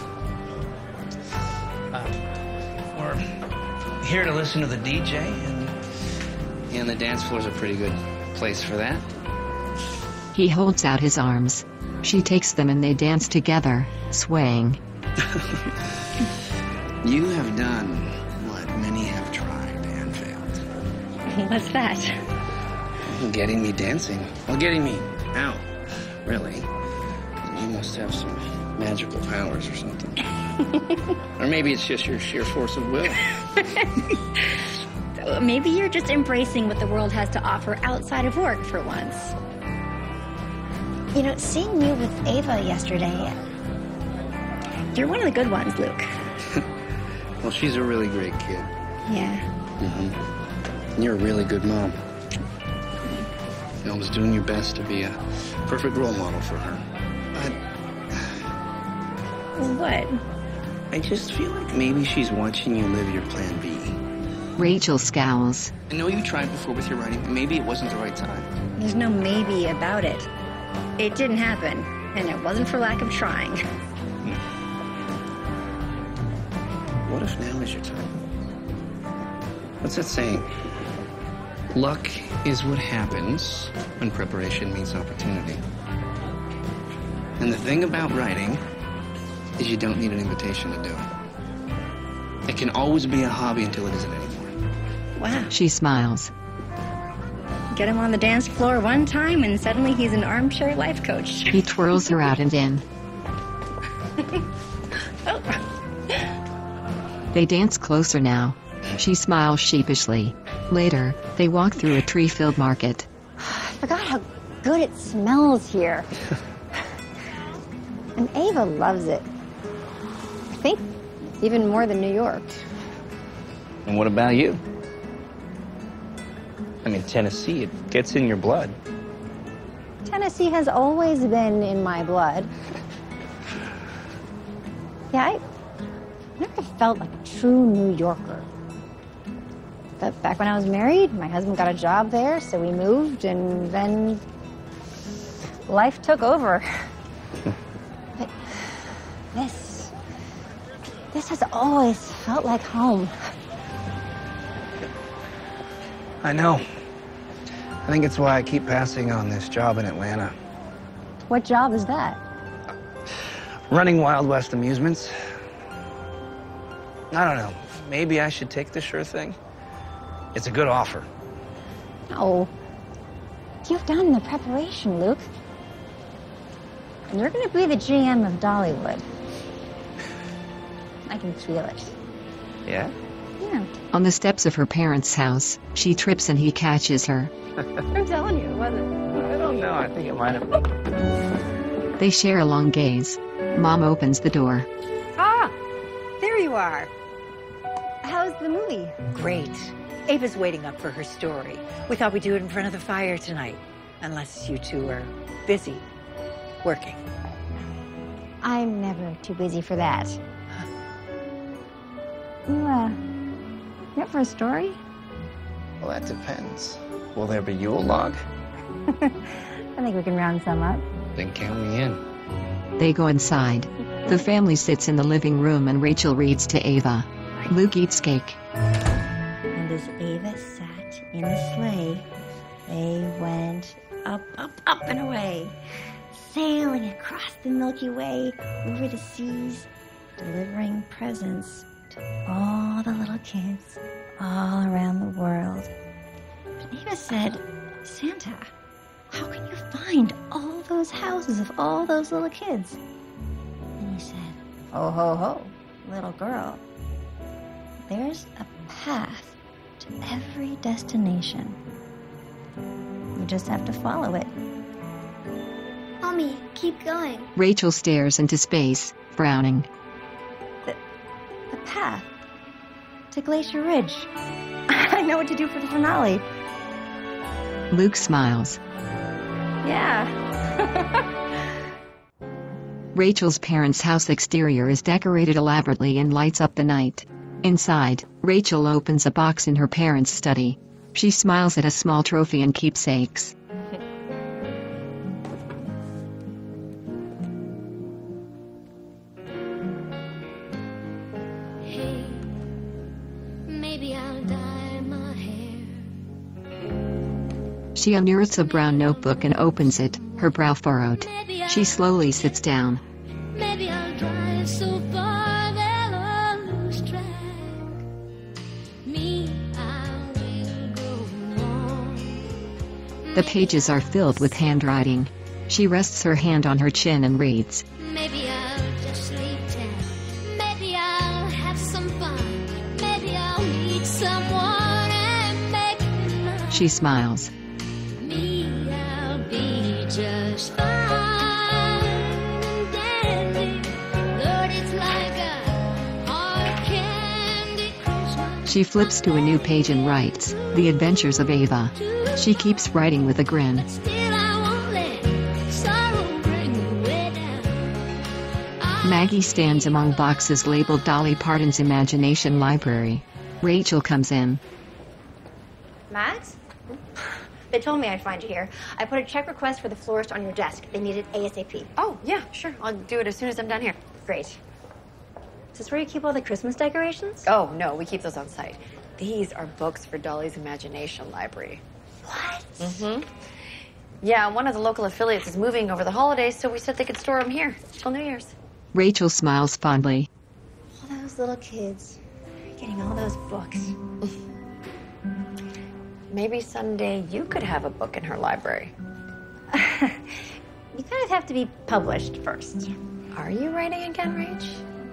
Uh, we're here to listen to the D J, and, and the dance floor's a pretty good place for that. He holds out his arms. She takes them and they dance together, swaying. You have done what many have tried and failed. What's that? Getting me dancing. Well, getting me out, really. You must have some magical powers or something. Or maybe it's just your sheer force of will. So maybe you're just embracing what the world has to offer outside of work for once. You know, seeing you with Ava yesterday, you're one of the good ones, Luke. Well, she's a really great kid. Yeah. Mm-hmm. You're a really good mom. You're always doing your best to be a perfect role model for her. What? I just feel like maybe she's watching you live your plan B. Rachel scowls. I know you tried before with your writing, but maybe it wasn't the right time. There's no maybe about it. It didn't happen, and it wasn't for lack of trying. What if now is your time? What's that saying? Luck is what happens when preparation meets opportunity. And the thing about writing is you don't need an invitation to do it. It can always be a hobby until it isn't anymore. Wow. She smiles. Get him on the dance floor one time, and suddenly he's an armchair life coach. He twirls her out and in. They dance closer now. She smiles sheepishly. Later, they walk through a tree-filled market. I forgot how good it smells here. And Ava loves it. I think even more than New York. And what about you? I mean, Tennessee, it gets in your blood. Tennessee has always been in my blood. Yeah, I never felt like a true New Yorker. But back when I was married, my husband got a job there, so we moved, and then life took over. But this, this has always felt like home. I know. I think it's why I keep passing on this job in Atlanta. What job is that? Running Wild West Amusements. I don't know. Maybe I should take the sure thing. It's a good offer. No. You've done the preparation, Luke. And you're going to be the G M of Dollywood. I can feel it. Yeah? Yeah. On the steps of her parents' house, she trips and he catches her. I'm telling you, it wasn't. I don't know. I think it might have been. They share a long gaze. Mom opens the door. Ah, there you are. How's the movie? Great. Ava's waiting up for her story. We thought we'd do it in front of the fire tonight, unless you two are busy working. I'm never too busy for that. You, uh, you up for a story? Well, that depends. Will there be Yule log? I think we can round some up. Then count me in. They go inside. The family sits in the living room and Rachel reads to Ava. Luke eats cake. And as Ava sat in the sleigh, they went up, up, up and away, sailing across the Milky Way, over the seas, delivering presents to all the little kids all around the world. But Ava said, Santa, how can you find all those houses of all those little kids? And he said, ho, ho, ho, little girl. There's a path to every destination. You just have to follow it. Mommy, keep going. Rachel stares into space, frowning. The, the path to Glacier Ridge. I know what to do for the finale. Luke smiles. Yeah. Rachel's parents' house exterior is decorated elaborately and lights up the night. Inside, Rachel opens a box in her parents' study. She smiles at a small trophy and keepsakes. Hey, maybe I'll dye my hair. She unearths a brown notebook and opens it, her brow furrowed. She slowly sits down. Maybe I'll drive so far they'll all lose track. Me, I will go on. The pages are filled with handwriting. She rests her hand on her chin and reads. Maybe I'll just sleep down. Maybe I'll have some fun. Maybe I'll meet someone and make it mine. She smiles. Me, I'll be just fine and dandy. Lord, it's like a hard candy Christmas. She flips to a new page and writes, The Adventures of Ava. She keeps writing with a grin. Still, I won't let sorrow bring me way down. Maggie stands among boxes labeled Dolly Parton's Imagination Library. Rachel comes in. Max? They told me I'd find you here. I put a check request for the florist on your desk. They need it ASAP. Oh, yeah, sure. I'll do it as soon as I'm done here. Great. Is this where you keep all the Christmas decorations? Oh, no, we keep those on site. These are books for Dolly's Imagination Library. What? Mm-hmm. Yeah, one of the local affiliates is moving over the holidays, so we said they could store them here till New Year's. Rachel smiles fondly. All those little kids getting all those books. Maybe someday you could have a book in her library. You kind of have to be published first. Are you writing again, Rach?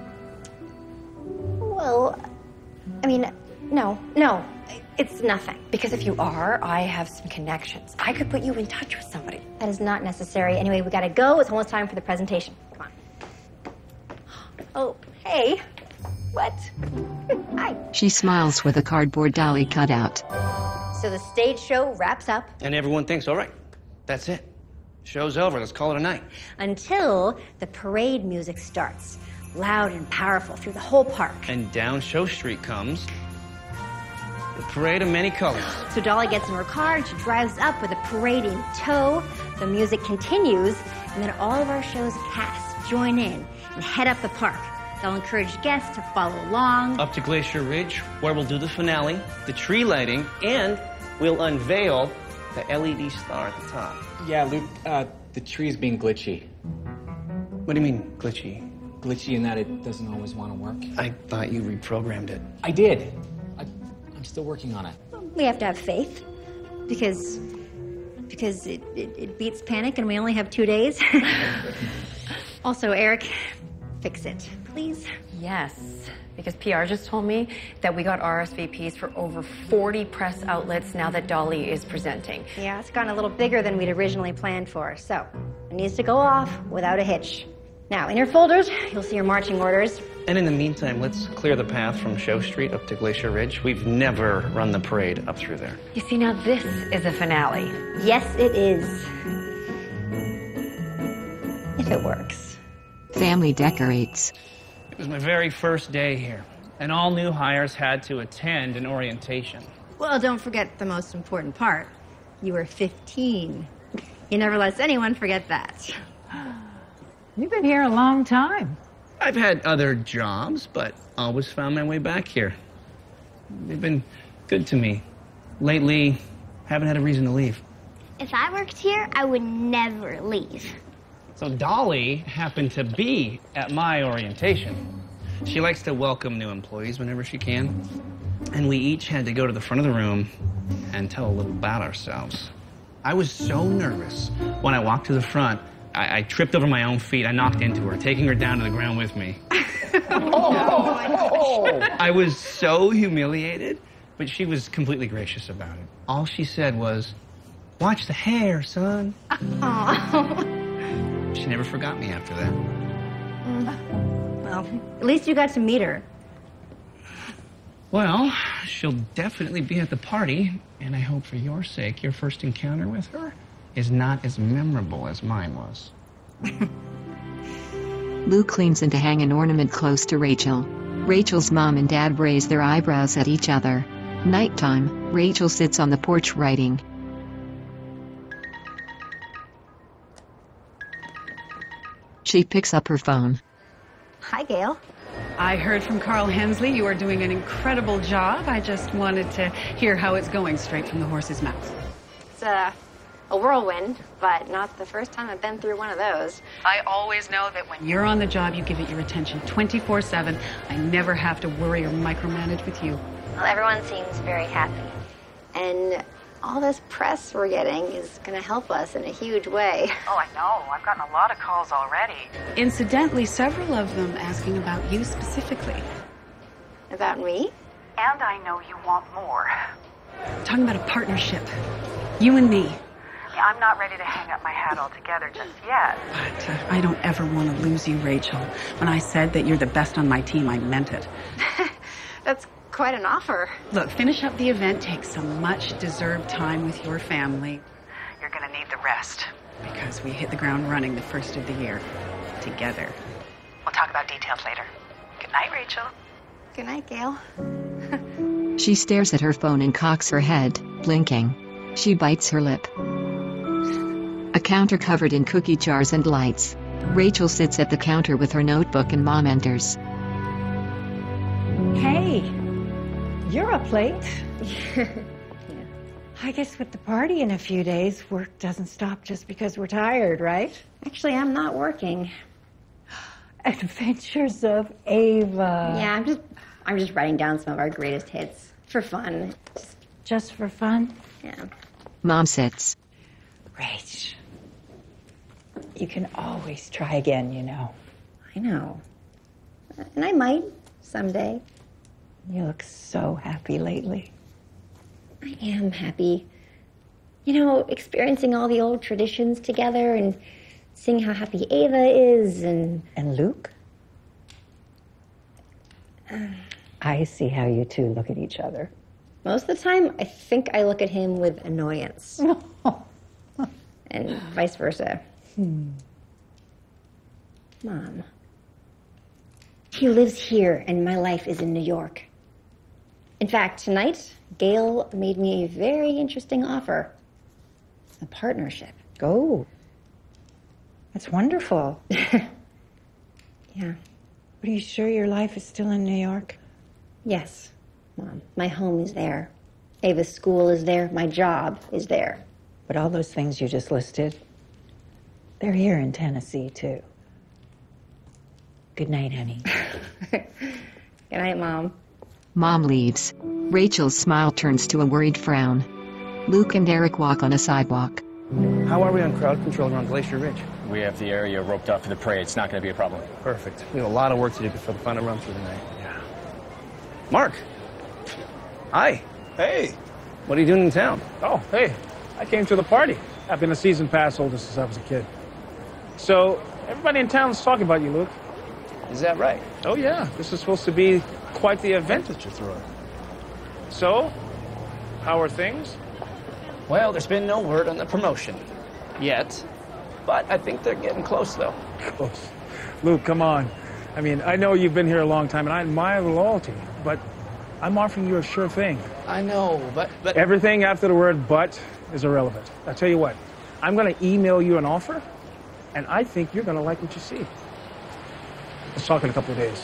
Well, I mean, no, no, it's nothing. Because if you are, I have some connections. I could put you in touch with somebody. That is not necessary. Anyway, we gotta go. It's almost time for the presentation. Come on. Oh, hey. What? Hi. She smiles with a cardboard Dolly cutout. So the stage show wraps up. And everyone thinks, all right, that's it. Show's over. Let's call it a night. Until the parade music starts. Loud and powerful through the whole park. And down Show Street comes the parade of many colors. So Dolly gets in her car and she drives up with a parade in tow. The music continues, and then all of our show's cast join in and head up the park. They'll encourage guests to follow along. Up to Glacier Ridge, where we'll do the finale, the tree lighting, and we'll unveil the L E D star at the top. Yeah, Luke, uh, the tree's being glitchy. What do you mean, glitchy? Glitchy in that it doesn't always want to work. I thought you reprogrammed it. I did. I, I'm still working on it. We have to have faith, because because it, it, it beats panic and we only have two days. Also, Eric, fix it, please. Yes, because P R just told me that we got R S V Ps for over forty press outlets now that Dolly is presenting. Yeah, it's gone a little bigger than we'd originally planned for, so it needs to go off without a hitch. Now, in your folders, you'll see your marching orders. And in the meantime, let's clear the path from Show Street up to Glacier Ridge. We've never run the parade up through there. You see, now this is a finale. Yes, it is. If it works. Family decorates. It was my very first day here, and all new hires had to attend an orientation. Well, don't forget the most important part. You were fifteen. You never let anyone forget that. You've been here a long time. I've had other jobs, but always found my way back here. They've been good to me. Lately, haven't had a reason to leave. If I worked here, I would never leave. So Dolly happened to be at my orientation. She likes to welcome new employees whenever she can. And we each had to go to the front of the room and tell a little about ourselves. I was so nervous when I walked to the front. I, I tripped over my own feet. I knocked into her, taking her down to the ground with me. Oh, I was so humiliated, but she was completely gracious about it. All she said was, "Watch the hair, son." She never forgot me after that. Well, at least you got to meet her. Well, she'll definitely be at the party, and I hope for your sake your first encounter with her is not as memorable as mine was. Luke leans in to hang an ornament close to Rachel. Rachel's mom and dad raise their eyebrows at each other. Nighttime, Rachel sits on the porch writing. She picks up her phone. Hi, Gail. I heard from Carl Hensley you are doing an incredible job. I just wanted to hear how it's going straight from the horse's mouth. It's a, a whirlwind, but not the first time I've been through one of those. I always know that when you're on the job, you give it your attention twenty-four seven. I never have to worry or micromanage with you. Well, everyone seems very happy. And all this press we're getting is going to help us in a huge way. Oh, I know. I've gotten a lot of calls already. Incidentally, several of them asking about you specifically. About me? And I know you want more. Talking about a partnership. You and me. Yeah, I'm not ready to hang up my hat altogether just yet. But uh, I don't ever want to lose you, Rachel. When I said that you're the best on my team, I meant it. That's quite an offer. Look, finish up the event, take some much-deserved time with your family. You're gonna need the rest, because we hit the ground running the first of the year, together. We'll talk about details later. Good night, Rachel. Good night, Gail. She stares at her phone and cocks her head, blinking. She bites her lip. A counter covered in cookie jars and lights. Rachel sits at the counter with her notebook and Mom enters. Hey, you're up late. Yeah. I guess with the party in a few days, work doesn't stop just because we're tired, right? Actually, I'm not working. Adventures of Ava. Yeah, I'm just I'm just writing down some of our greatest hits for fun. Just, just for fun? Yeah. Mom sits. Rach, you can always try again, you know. I know. And I might someday. You look so happy lately. I am happy. You know, experiencing all the old traditions together and seeing how happy Ava is and... And Luke? Uh, I see how you two look at each other. Most of the time, I think I look at him with annoyance. And vice versa. Hmm. Mom. He lives here and my life is in New York. In fact, tonight, Gail made me a very interesting offer. A partnership. Oh. That's wonderful. Yeah. But are you sure your life is still in New York? Yes, Mom. My home is there. Ava's school is there. My job is there. But all those things you just listed, they're here in Tennessee, too. Good night, honey. Good night, Mom. Mom leaves. Rachel's smile turns to a worried frown. Luke and Eric walk on a sidewalk. How are we on crowd control around Glacier Ridge? We have the area roped off for the parade. It's not going to be a problem. Perfect. We have a lot of work to do before the final run through the night. Yeah. Mark. Hi. Hey. What are you doing in town? Oh, hey. I came to the party. I've been a season pass holder since I was a kid. So, everybody in town's talking about you, Luke. Is that right? Oh, yeah. This is supposed to be quite the event that you're throwing. So, how are things? Well, there's been no word on the promotion yet, but I think they're getting close, though. Close. Luke, come on. I mean, I know you've been here a long time, and I admire the loyalty, but I'm offering you a sure thing. I know, but... but... Everything after the word but is irrelevant. I'll tell you what, I'm going to email you an offer, and I think you're going to like what you see. Let's talk in a couple of days.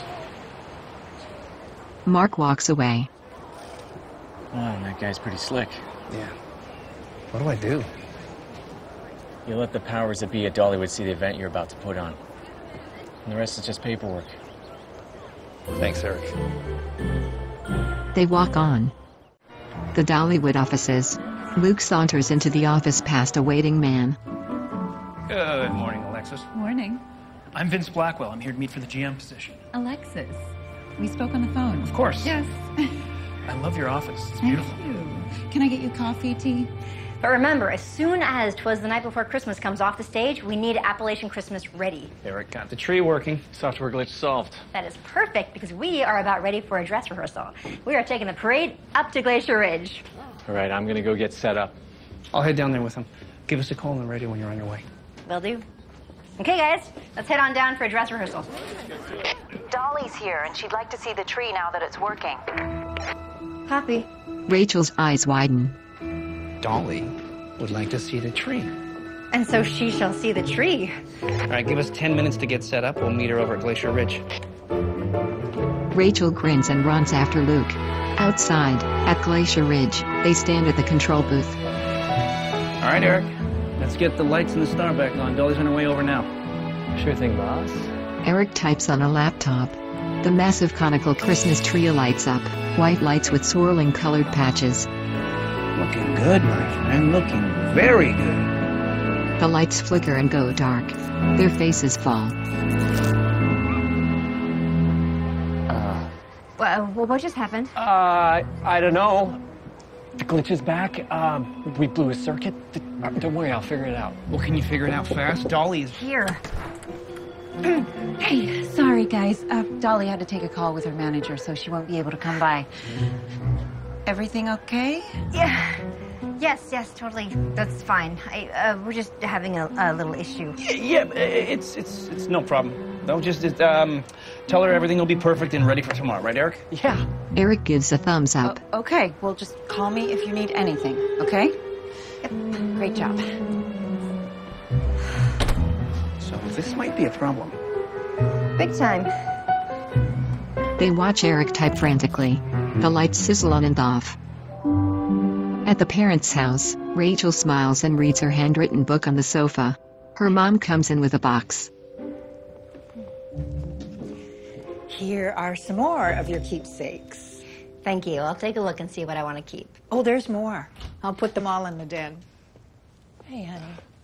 Mark walks away. Oh, that guy's pretty slick. Yeah. What do I do? You let the powers that be at Dollywood see the event you're about to put on. And the rest is just paperwork. Thanks, Eric. They walk on. The Dollywood offices. Luke saunters into the office past a waiting man. Good morning, Alexis. Morning. I'm Vince Blackwell. I'm here to meet for the G M position. Alexis, we spoke on the phone. Of course. Yes. I love your office. It's beautiful. Thank you. Can I get you coffee, tea? But remember, as soon as 'Twas the Night Before Christmas comes off the stage, we need Appalachian Christmas ready. Eric got the tree working. Software glitch solved. That is perfect, because we are about ready for a dress rehearsal. We are taking the parade up to Glacier Ridge. All right, I'm going to go get set up. I'll head down there with him. Give us a call on the radio when you're on your way. Will do. Okay, guys, let's head on down for a dress rehearsal. Dolly's here, and she'd like to see the tree now that it's working. Copy. Rachel's eyes widen. Dolly would like to see the tree. And so she shall see the tree. All right, give us ten minutes to get set up. We'll meet her over at Glacier Ridge. Rachel grins and runs after Luke. Outside, at Glacier Ridge, they stand at the control booth. All right, Eric. Let's get the lights and the star back on. Dolly's on her way over now. Sure thing, boss. Eric types on a laptop. The massive conical Christmas tree lights up, white lights with swirling colored patches. Looking good, my friend. Looking very good. The lights flicker and go dark. Their faces fall. Uh, Well, what just happened? uh, I don't know. The glitch is back. Um, we blew a circuit. D- uh, Don't worry, I'll figure it out. Well, can you figure it out fast? Dolly is... Here. Hey, sorry guys. Uh, Dolly had to take a call with her manager, so she won't be able to come by. Everything okay? Yeah. Yes, yes, totally. That's fine. I, uh, we're just having a, a little issue. Yeah, yeah, it's it's it's no problem. No, just just, um, tell her everything will be perfect and ready for tomorrow, right, Eric? Yeah. Eric gives a thumbs up. Okay, well, just call me if you need anything, okay? Yep. Great job. So this might be a problem. Big time. They watch Eric type frantically. The lights sizzle on and off. At the parents' house, Rachel smiles and reads her handwritten book on the sofa. Her mom comes in with a box. Here are some more of your keepsakes. Thank you. I'll take a look and see what I want to keep. Oh, there's more. I'll put them all in the den. Hey, honey.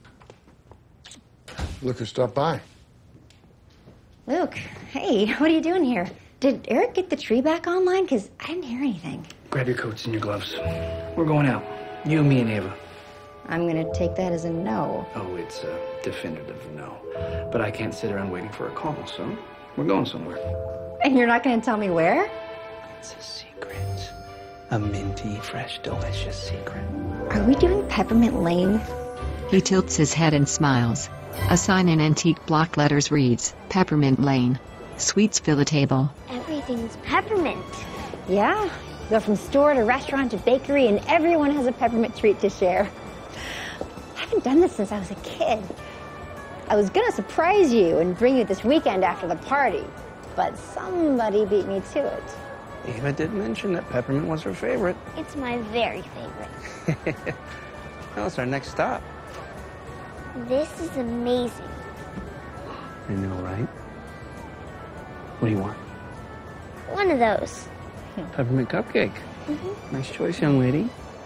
Look who stopped by. Luke, hey, what are you doing here? Did Eric get the tree back online? Because I didn't hear anything. Grab your coats and your gloves. We're going out. You, me, and Ava. I'm going to take that as a no. Oh, it's a definitive no. But I can't sit around waiting for a call, so we're going somewhere. And you're not going to tell me where? It's a secret. A minty, fresh, delicious secret. Are we doing Peppermint Lane? He tilts his head and smiles. A sign in antique block letters reads, Peppermint Lane. Sweets fill the table. Everything's peppermint. Yeah. Go from store to restaurant to bakery, and everyone has a peppermint treat to share. I haven't done this since I was a kid. I was going to surprise you and bring you this weekend after the party, but somebody beat me to it. Ava did mention that peppermint was her favorite. It's my very favorite. Well, it's our next stop. This is amazing. I know, right? What do you want? One of those. Peppermint cupcake. Mm-hmm. Nice choice, young lady.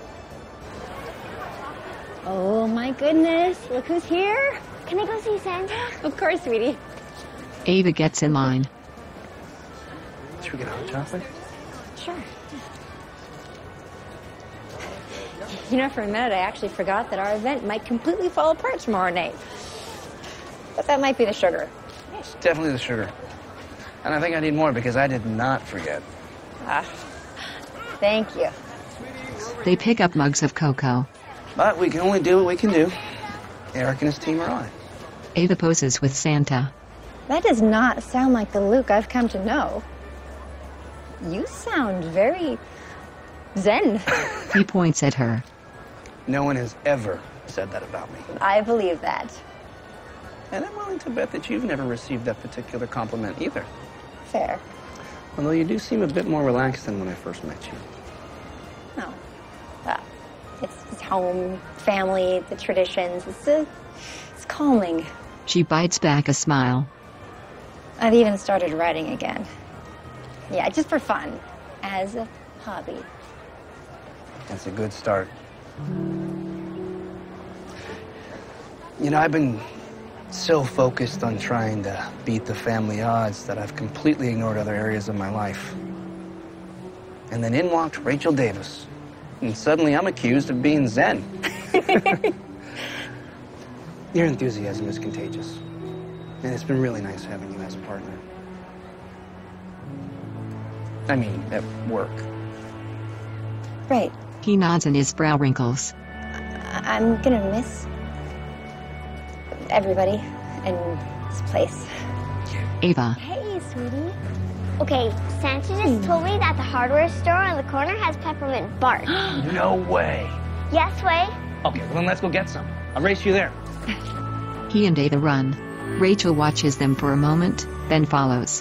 Oh my goodness, look who's here. Can I go see Santa? Of course, sweetie. Ava gets in line. Should we get hot chocolate? Sure. You know, for a minute, I actually forgot that our event might completely fall apart tomorrow night. But that might be the sugar. It's definitely the sugar. And I think I need more because I did not forget. Ah, thank you. They pick up mugs of cocoa. But we can only do what we can do. Eric and his team are on it. Ava poses with Santa. That does not sound like the Luke I've come to know. You sound very zen. He points at her. No one has ever said that about me. I believe that. And I'm willing to bet that you've never received that particular compliment either. Fair. Although you do seem a bit more relaxed than when I first met you. No. Well, it's, it's home, family, the traditions. It's, a, it's calming. She bites back a smile. I've even started writing again. Yeah, just for fun, as a hobby. That's a good start. You know, I've been so focused on trying to beat the family odds that I've completely ignored other areas of my life. And then in walked Rachel Davis. And suddenly I'm accused of being zen. Your enthusiasm is contagious. And it's been really nice having you as a partner. I mean, at work. Right. He nods and his brow wrinkles. I- I'm gonna miss everybody and this place. Ava. Hey, sweetie. Okay, Santa just told me that the hardware store on the corner has peppermint bark. No way. Yes, way. Okay, well then let's go get some. I'll race you there. He and Ava run. Rachel watches them for a moment, then follows.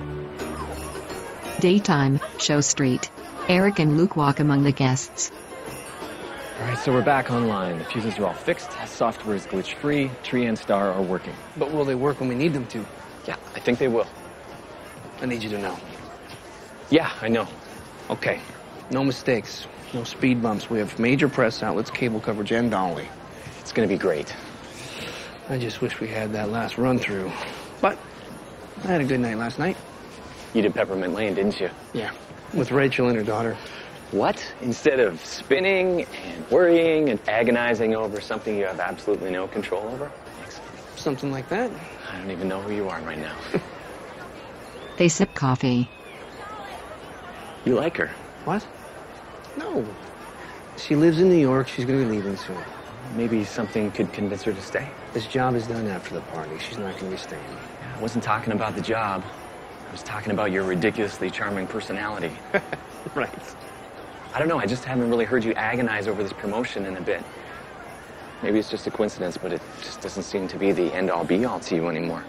Daytime, Show Street. Eric and Luke walk among the guests. All right, so we're back online. The fuses are all fixed. Software is glitch-free. Tree and Star are working. But will they work when we need them to? Yeah, I think they will. I need you to know. Yeah, I know. Okay, no mistakes. No speed bumps. We have major press outlets, cable coverage, and Dolly. It's gonna be great. I just wish we had that last run through. But I had a good night last night. You did Peppermint Lane, didn't you? Yeah, with Rachel and her daughter. What? Instead of spinning and worrying and agonizing over something you have absolutely no control over? Something like that. I don't even know who you are right now. They sip coffee. You like her? What? No. She lives in New York. She's going to be leaving soon. Maybe something could convince her to stay. This job is done after the party. She's not going to be staying. I wasn't talking about the job. I was talking about your ridiculously charming personality. Right. I don't know. I just haven't really heard you agonize over this promotion in a bit. Maybe it's just a coincidence, but it just doesn't seem to be the end-all, be-all to you anymore.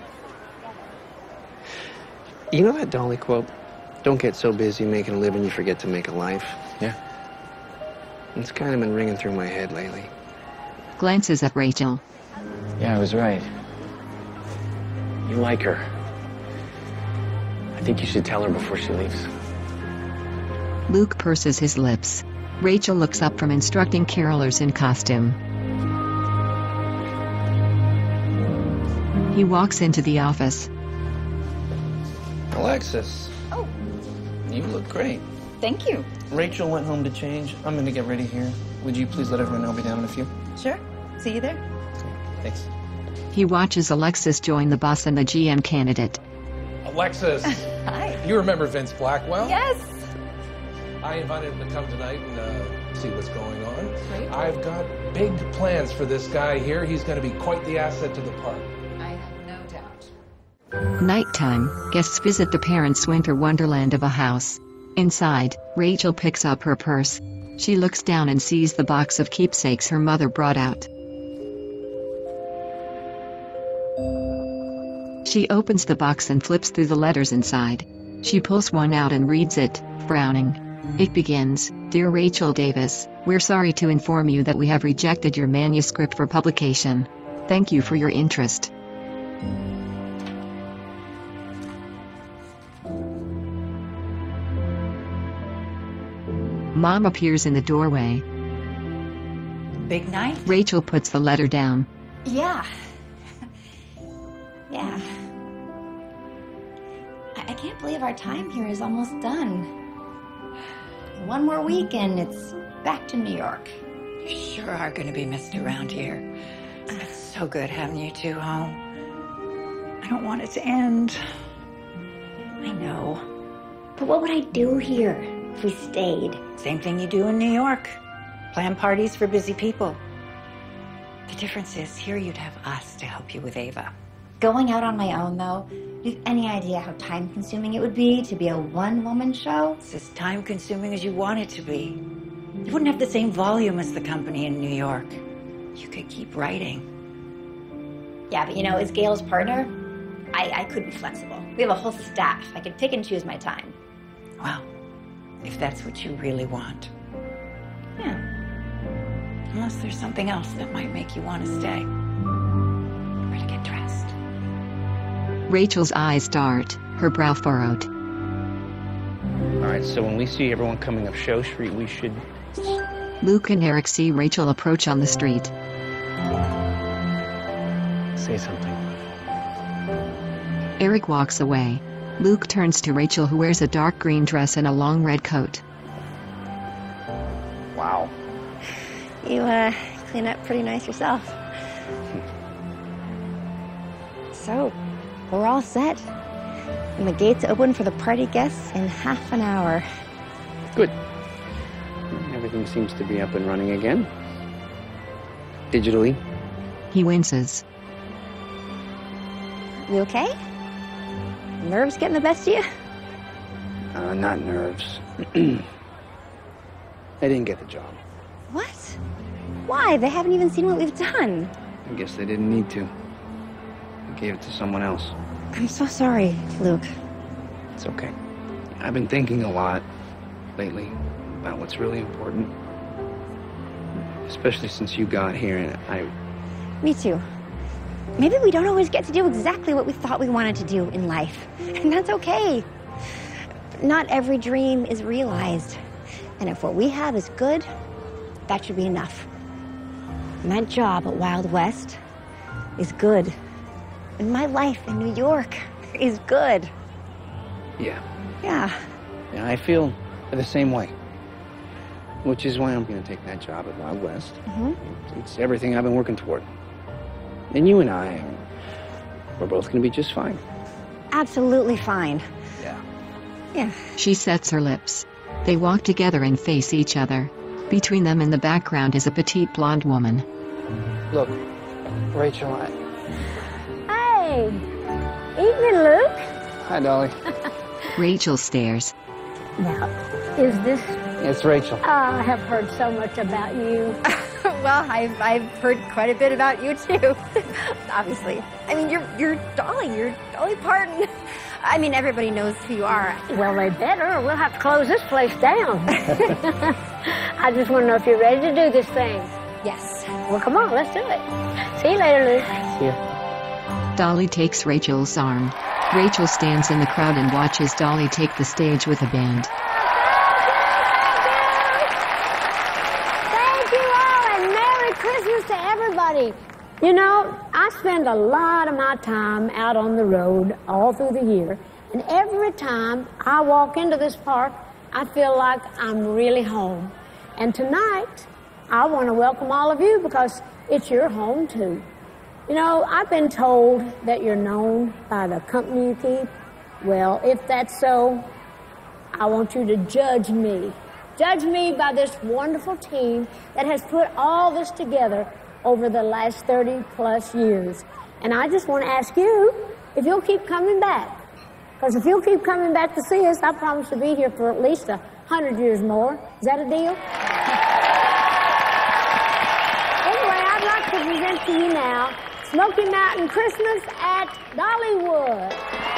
You know that Dolly quote? Don't get so busy making a living you forget to make a life. Yeah. It's kind of been ringing through my head lately. Glances at Rachel. Yeah, I was right. You like her. I think you should tell her before she leaves. Luke purses his lips. Rachel looks up from instructing carolers in costume. He walks into the office. Alexis. Oh. You look great. Thank you. Rachel went home to change. I'm going to get ready here. Would you please let everyone know I'll be down in a few? Sure. See you there. Thanks. He watches Alexis join the boss and the G M candidate. Alexis. Hi. You remember Vince Blackwell? Yes. I invited him to come tonight and uh, see what's going on. Great. I've got big plans for this guy here. He's going to be quite the asset to the park. I have no doubt. Nighttime, guests visit the parents' winter wonderland of a house. Inside, Rachel picks up her purse. She looks down and sees the box of keepsakes her mother brought out. She opens the box and flips through the letters inside. She pulls one out and reads it, frowning. It begins, Dear Rachel Davis, we're sorry to inform you that we have rejected your manuscript for publication. Thank you for your interest. Mom appears in the doorway. Big night? Rachel puts the letter down. Yeah. Yeah. I, I can't believe our time here is almost done. One more week and it's back to New York. You sure are going to be missed around here. It's so good having you two home. I don't want it to end. I know. But what would I do here if we stayed? Same thing you do in New York. Plan parties for busy people. The difference is here you'd have us to help you with Ava. Going out on my own, though, do you have any idea how time-consuming it would be to be a one-woman show? It's as time-consuming as you want it to be. You wouldn't have the same volume as the company in New York. You could keep writing. Yeah, but you know, as Gail's partner, I, I could be flexible. We have a whole staff. I could pick and choose my time. Well, if that's what you really want. Yeah. Unless there's something else that might make you want to stay. You better get dressed. Rachel's eyes dart, her brow furrowed. All right, so when we see everyone coming up Show Street, we should... Luke and Eric see Rachel approach on the street. Say something. Eric walks away. Luke turns to Rachel, who wears a dark green dress and a long red coat. Wow. You, uh, clean up pretty nice yourself. So, we're all set. And the gates open for the party guests in half an hour. Good. Everything seems to be up and running again. Digitally. He winces. You okay? Nerves getting the best of you? Uh, not nerves. I didn't get the job. What? Why? They haven't even seen what we've done. I guess they didn't need to. They gave it to someone else. I'm so sorry, Luke. It's okay. I've been thinking a lot lately about what's really important. Especially since you got here and I... Me too. Maybe we don't always get to do exactly what we thought we wanted to do in life. And that's okay. Not every dream is realized. And if what we have is good, that should be enough. And that job at Wild West is good. And my life in New York is good. Yeah. Yeah. Yeah, I feel the same way. Which is why I'm going to take that job at Wild West. Mm-hmm. It's, it's everything I've been working toward. And you and I, we're both going to be just fine. Absolutely fine. Yeah. Yeah. She sets her lips. They walk together and face each other. Between them in the background is a petite blonde woman. Look, Rachel, I... Hey! Evening, Luke. Hi, Dolly. Rachel stares. Now, is this... It's Rachel. Oh, I have heard so much about you. Well, I've, I've heard quite a bit about you, too. Obviously. I mean, you're, you're Dolly. You're Dolly Parton. I mean, everybody knows who you are. Well, they better, or we'll have to close this place down. I just want to know if you're ready to do this thing. Yes. Well, come on, let's do it. See you later, Luke. See ya. Dolly takes Rachel's arm. Rachel stands in the crowd and watches Dolly take the stage with a band. Thank you all, and Merry Christmas to everybody. You know, I spend a lot of my time out on the road all through the year, and every time I walk into this park, I feel like I'm really home. And tonight, I want to welcome all of you because it's your home, too. You know, I've been told that you're known by the company you keep. Well, if that's so, I want you to judge me. Judge me by this wonderful team that has put all this together over the last thirty plus years. And I just want to ask you if you'll keep coming back. Because if you'll keep coming back to see us, I promise to be here for at least a hundred years more. Is that a deal? Anyway, I'd like to present to you now Smoky Mountain Christmas at Dollywood.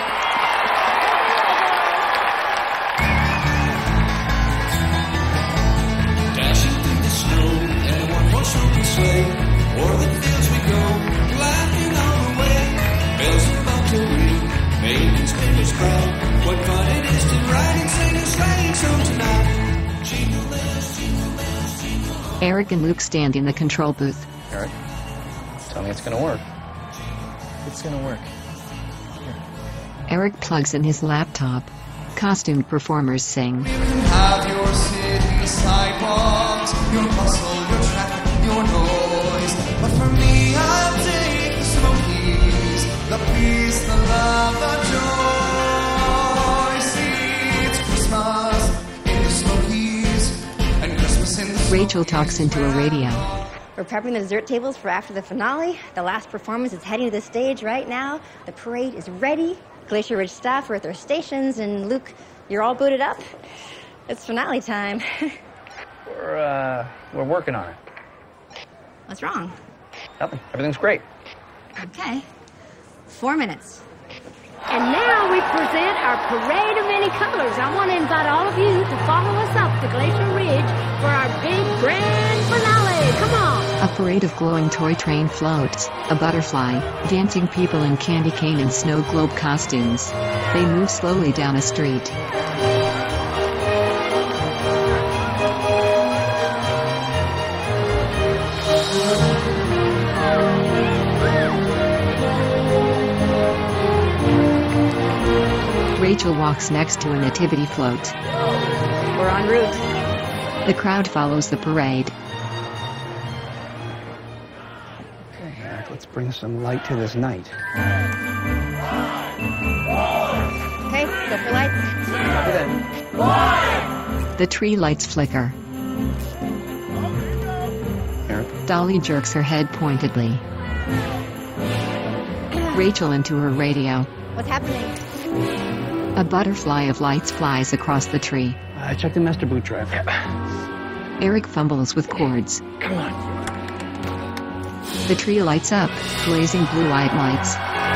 Dashing through the snow and a one-horse open sleigh. O'er the fields we go, laughing all the way. Bells about to ring, making spindles cry. What fun it is to ride and sing a sleighing song tonight. Jingle bells, jingle bells, jingle all. Eric and Luke stand in the control booth. Eric, tell me it's going to work. It's gonna work. Eric plugs in his laptop. Costumed performers sing. Have your city sidewalks, your bustle, your traffic, your noise. But for me, I'll take the Smokies, the peace, the love, the joy. See, it's Christmas in the Smokies, and Christmas in the Smokies. Rachel talks into a radio. We're prepping the dessert tables for after the finale. The last performance is heading to the stage right now. The parade is ready. Glacier Ridge staff are at their stations, and Luke, you're all booted up. It's finale time. We're, uh, we're working on it. What's wrong? Nothing. Everything's great. Okay. Four minutes. And now we present our parade of many colors. I want to invite all of you to follow us up to Glacier Ridge for our big grand finale. Come on. A parade of glowing toy train floats, a butterfly, dancing people in candy cane and snow globe costumes. They move slowly down a street. Rachel walks next to a nativity float. We're en route. The crowd follows the parade. Okay, Eric, let's bring some light to this night. Okay, go for lights. Copy that. The tree lights flicker. Eric? Dolly jerks her head pointedly. Rachel into her radio. What's happening? A butterfly of lights flies across the tree. I checked the master boot drive. Eric fumbles with cords. Come on. The tree lights up, blazing blue-eyed lights.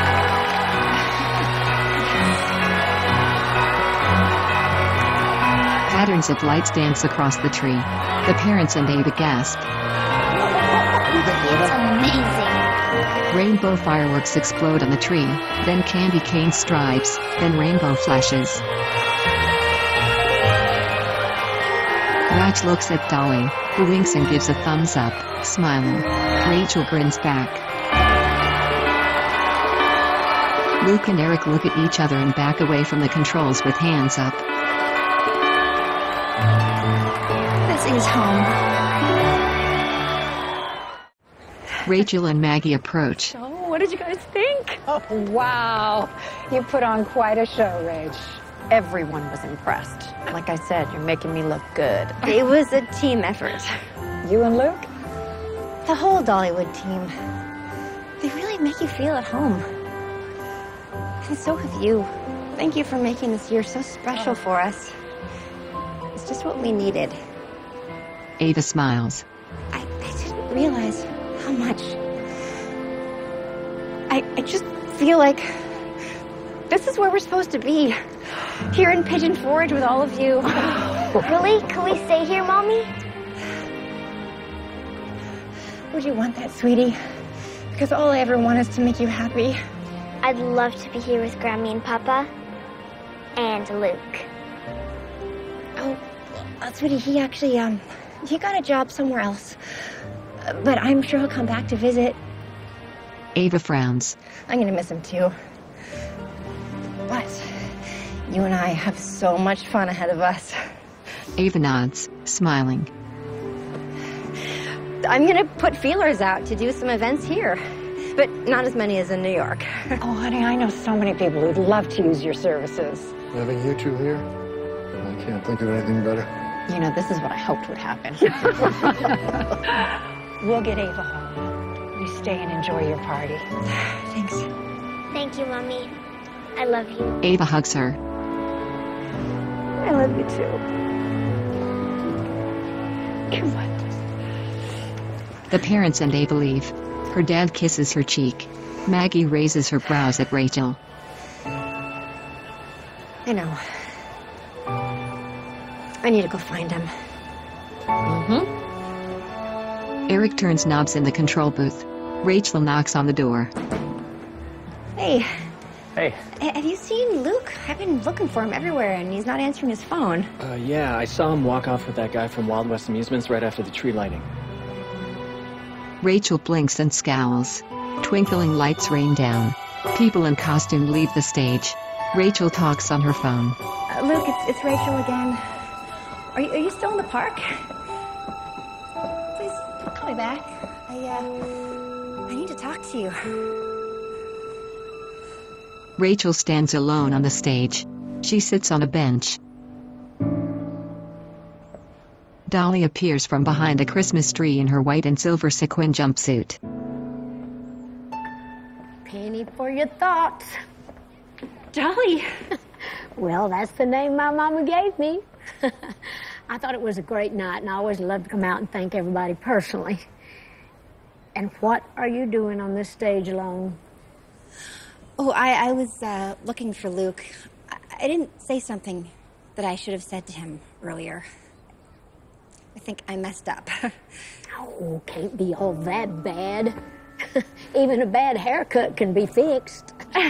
Patterns of lights dance across the tree. The parents and Ava gasp. It's amazing. Rainbow fireworks explode on the tree, then candy cane stripes, then rainbow flashes. Raj looks at Dolly, who winks and gives a thumbs up, smiling. Rachel grins back. Luke and Eric look at each other and back away from the controls with hands up. This is home. Rachel and Maggie approach. So, what did you guys think? Oh, wow. You put on quite a show, Rach. Everyone was impressed. Like I said, you're making me look good. It was a team effort. You and Luke? The whole Dollywood team. They really make you feel at home. And so have you. Thank you for making this year so special for us. It's just what we needed. Ava smiles. I, I didn't realize how much. I, I just feel like this is where we're supposed to be. Here in Pigeon Forge with all of you. Really? Can we stay here, Mommy? Would you want that, sweetie? Because all I ever want is to make you happy. I'd love to be here with Grammy and Papa. And Luke. Oh, uh, sweetie, he actually, um, he got a job somewhere else. Uh, but I'm sure he'll come back to visit. Ava frowns. I'm gonna miss him too. But you and I have so much fun ahead of us. Ava nods, smiling. I'm gonna put feelers out to do some events here, but not as many as in New York. Oh, honey, I know so many people who'd love to use your services. Having you two here, I can't think of anything better. You know, this is what I hoped would happen. We'll get Ava home. You stay and enjoy your party. Thanks. Thank you, Mommy. I love you. Ava hugs her. I love you too. Come on. The parents and Ava leave. Her dad kisses her cheek. Maggie raises her brows at Rachel. I know. I need to go find him. Mm-hmm. Eric turns knobs in the control booth. Rachel knocks on the door. Hey. Hey. Have you seen Luke? I've been looking for him everywhere, and he's not answering his phone. Uh, yeah, I saw him walk off with that guy from Wild West Amusements right after the tree lighting. Rachel blinks and scowls. Twinkling lights rain down. People in costume leave the stage. Rachel talks on her phone. Uh, Luke, it's, it's Rachel again. Are you, are you still in the park? Please, call me back. I, uh, I need to talk to you. Rachel stands alone on the stage. She sits on a bench. Dolly appears from behind a Christmas tree in her white and silver sequin jumpsuit. Penny for your thoughts. Dolly. Well, that's the name my mama gave me. I thought it was a great night, and I always love to come out and thank everybody personally. And what are you doing on this stage alone? Oh, I, I was uh, looking for Luke. I, I didn't say something that I should have said to him earlier. I think I messed up. Oh, can't be all that bad. Even a bad haircut can be fixed.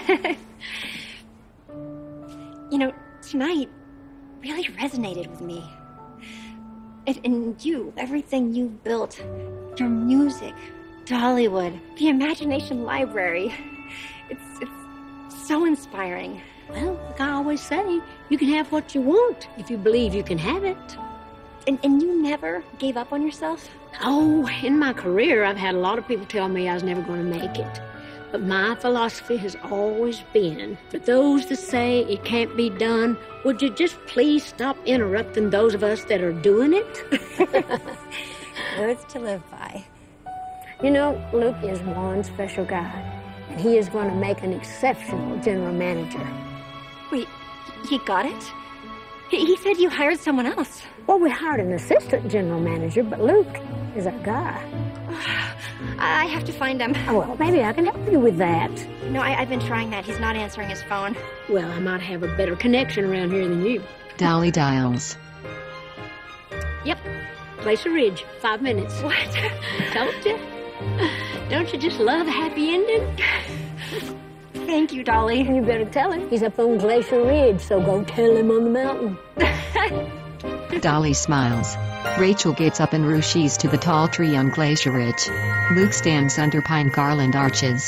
You know, tonight really resonated with me. And, and you, everything you built, your music, Dollywood, the Imagination Library. It's, it's so inspiring. Well, like I always say, you can have what you want if you believe you can have it. And, and you never gave up on yourself? Oh, in my career, I've had a lot of people tell me I was never going to make it. But my philosophy has always been, for those that say it can't be done, would you just please stop interrupting those of us that are doing it? Words to live by. You know, Luke is one special guy, and he is going to make an exceptional general manager. Wait, he got it? He, he said you hired someone else. Well, we hired an assistant general manager, but Luke is our guy. I have to find him. Oh, well, maybe I can help you with that. No, I, I've been trying that. He's not answering his phone. Well, I might have a better connection around here than you. Dolly dials. Yep. Glacier Ridge. Five minutes. What? Told you. Don't you just love a happy ending? Thank you, Dolly. You better tell him. He's up on Glacier Ridge, so go tell him on the mountain. Dolly smiles. Rachel gets up and rushes to the tall tree on Glacier Ridge. Luke stands under pine garland arches.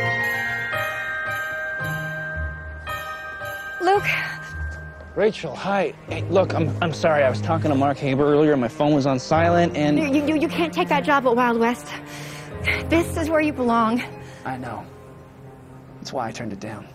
Luke. Rachel, hi. Hey, look, I'm I'm sorry. I was talking to Mark Haber earlier. My phone was on silent, and You, you, you can't take that job at Wild West. This is where you belong. I know. That's why I turned it down.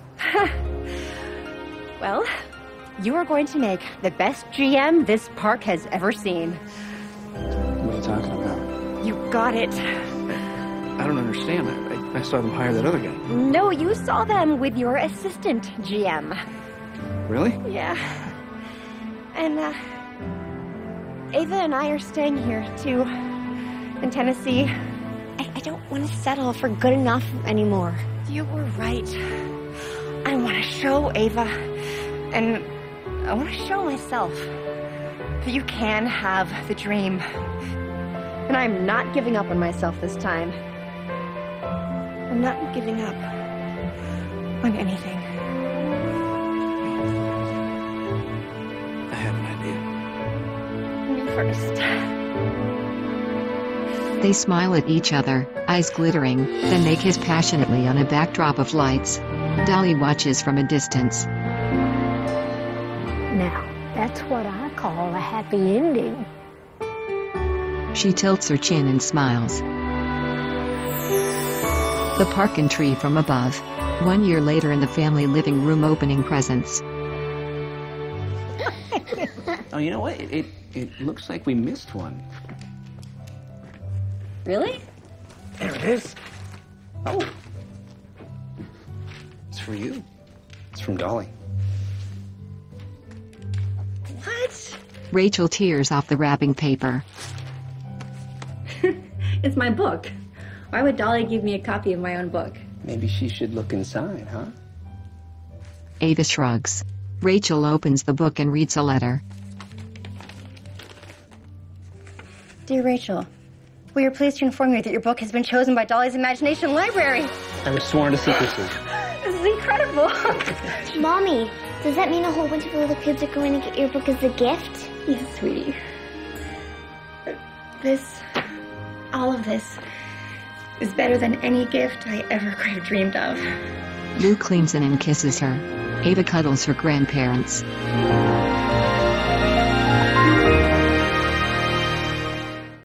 Well, you are going to make the best G M this park has ever seen. What are you talking about? You got it. I don't understand. I, I, I saw them hire that other guy. No, you saw them with your assistant G M. Really? Yeah. And, uh, Ava and I are staying here, too, in Tennessee. I, I don't want to settle for good enough anymore. You were right. I want to show Ava, and I want to show myself that you can have the dream. And I'm not giving up on myself this time. I'm not giving up on anything. I have an idea. Me first. They smile at each other, eyes glittering, then they kiss passionately on a backdrop of lights. Dolly watches from a distance. Now, that's what I call a happy ending. She tilts her chin and smiles. The park and tree from above. One year later in the family living room opening presents. Oh, you know what? It, it it looks like we missed one. Really? There it is. Oh. It's for you. It's from Dolly. What? Rachel tears off the wrapping paper. It's my book. Why would Dolly give me a copy of my own book? Maybe she should look inside, huh? Ava shrugs. Rachel opens the book and reads a letter. Dear Rachel, we are pleased to inform you that your book has been chosen by Dolly's Imagination Library. I was sworn to secrecy. This is incredible. Mommy, does that mean a whole bunch of little kids are going to get your book as a gift? Yes, sweetie. This, all of this, is better than any gift I ever could have dreamed of. Luke leans in and kisses her. Ava cuddles her grandparents.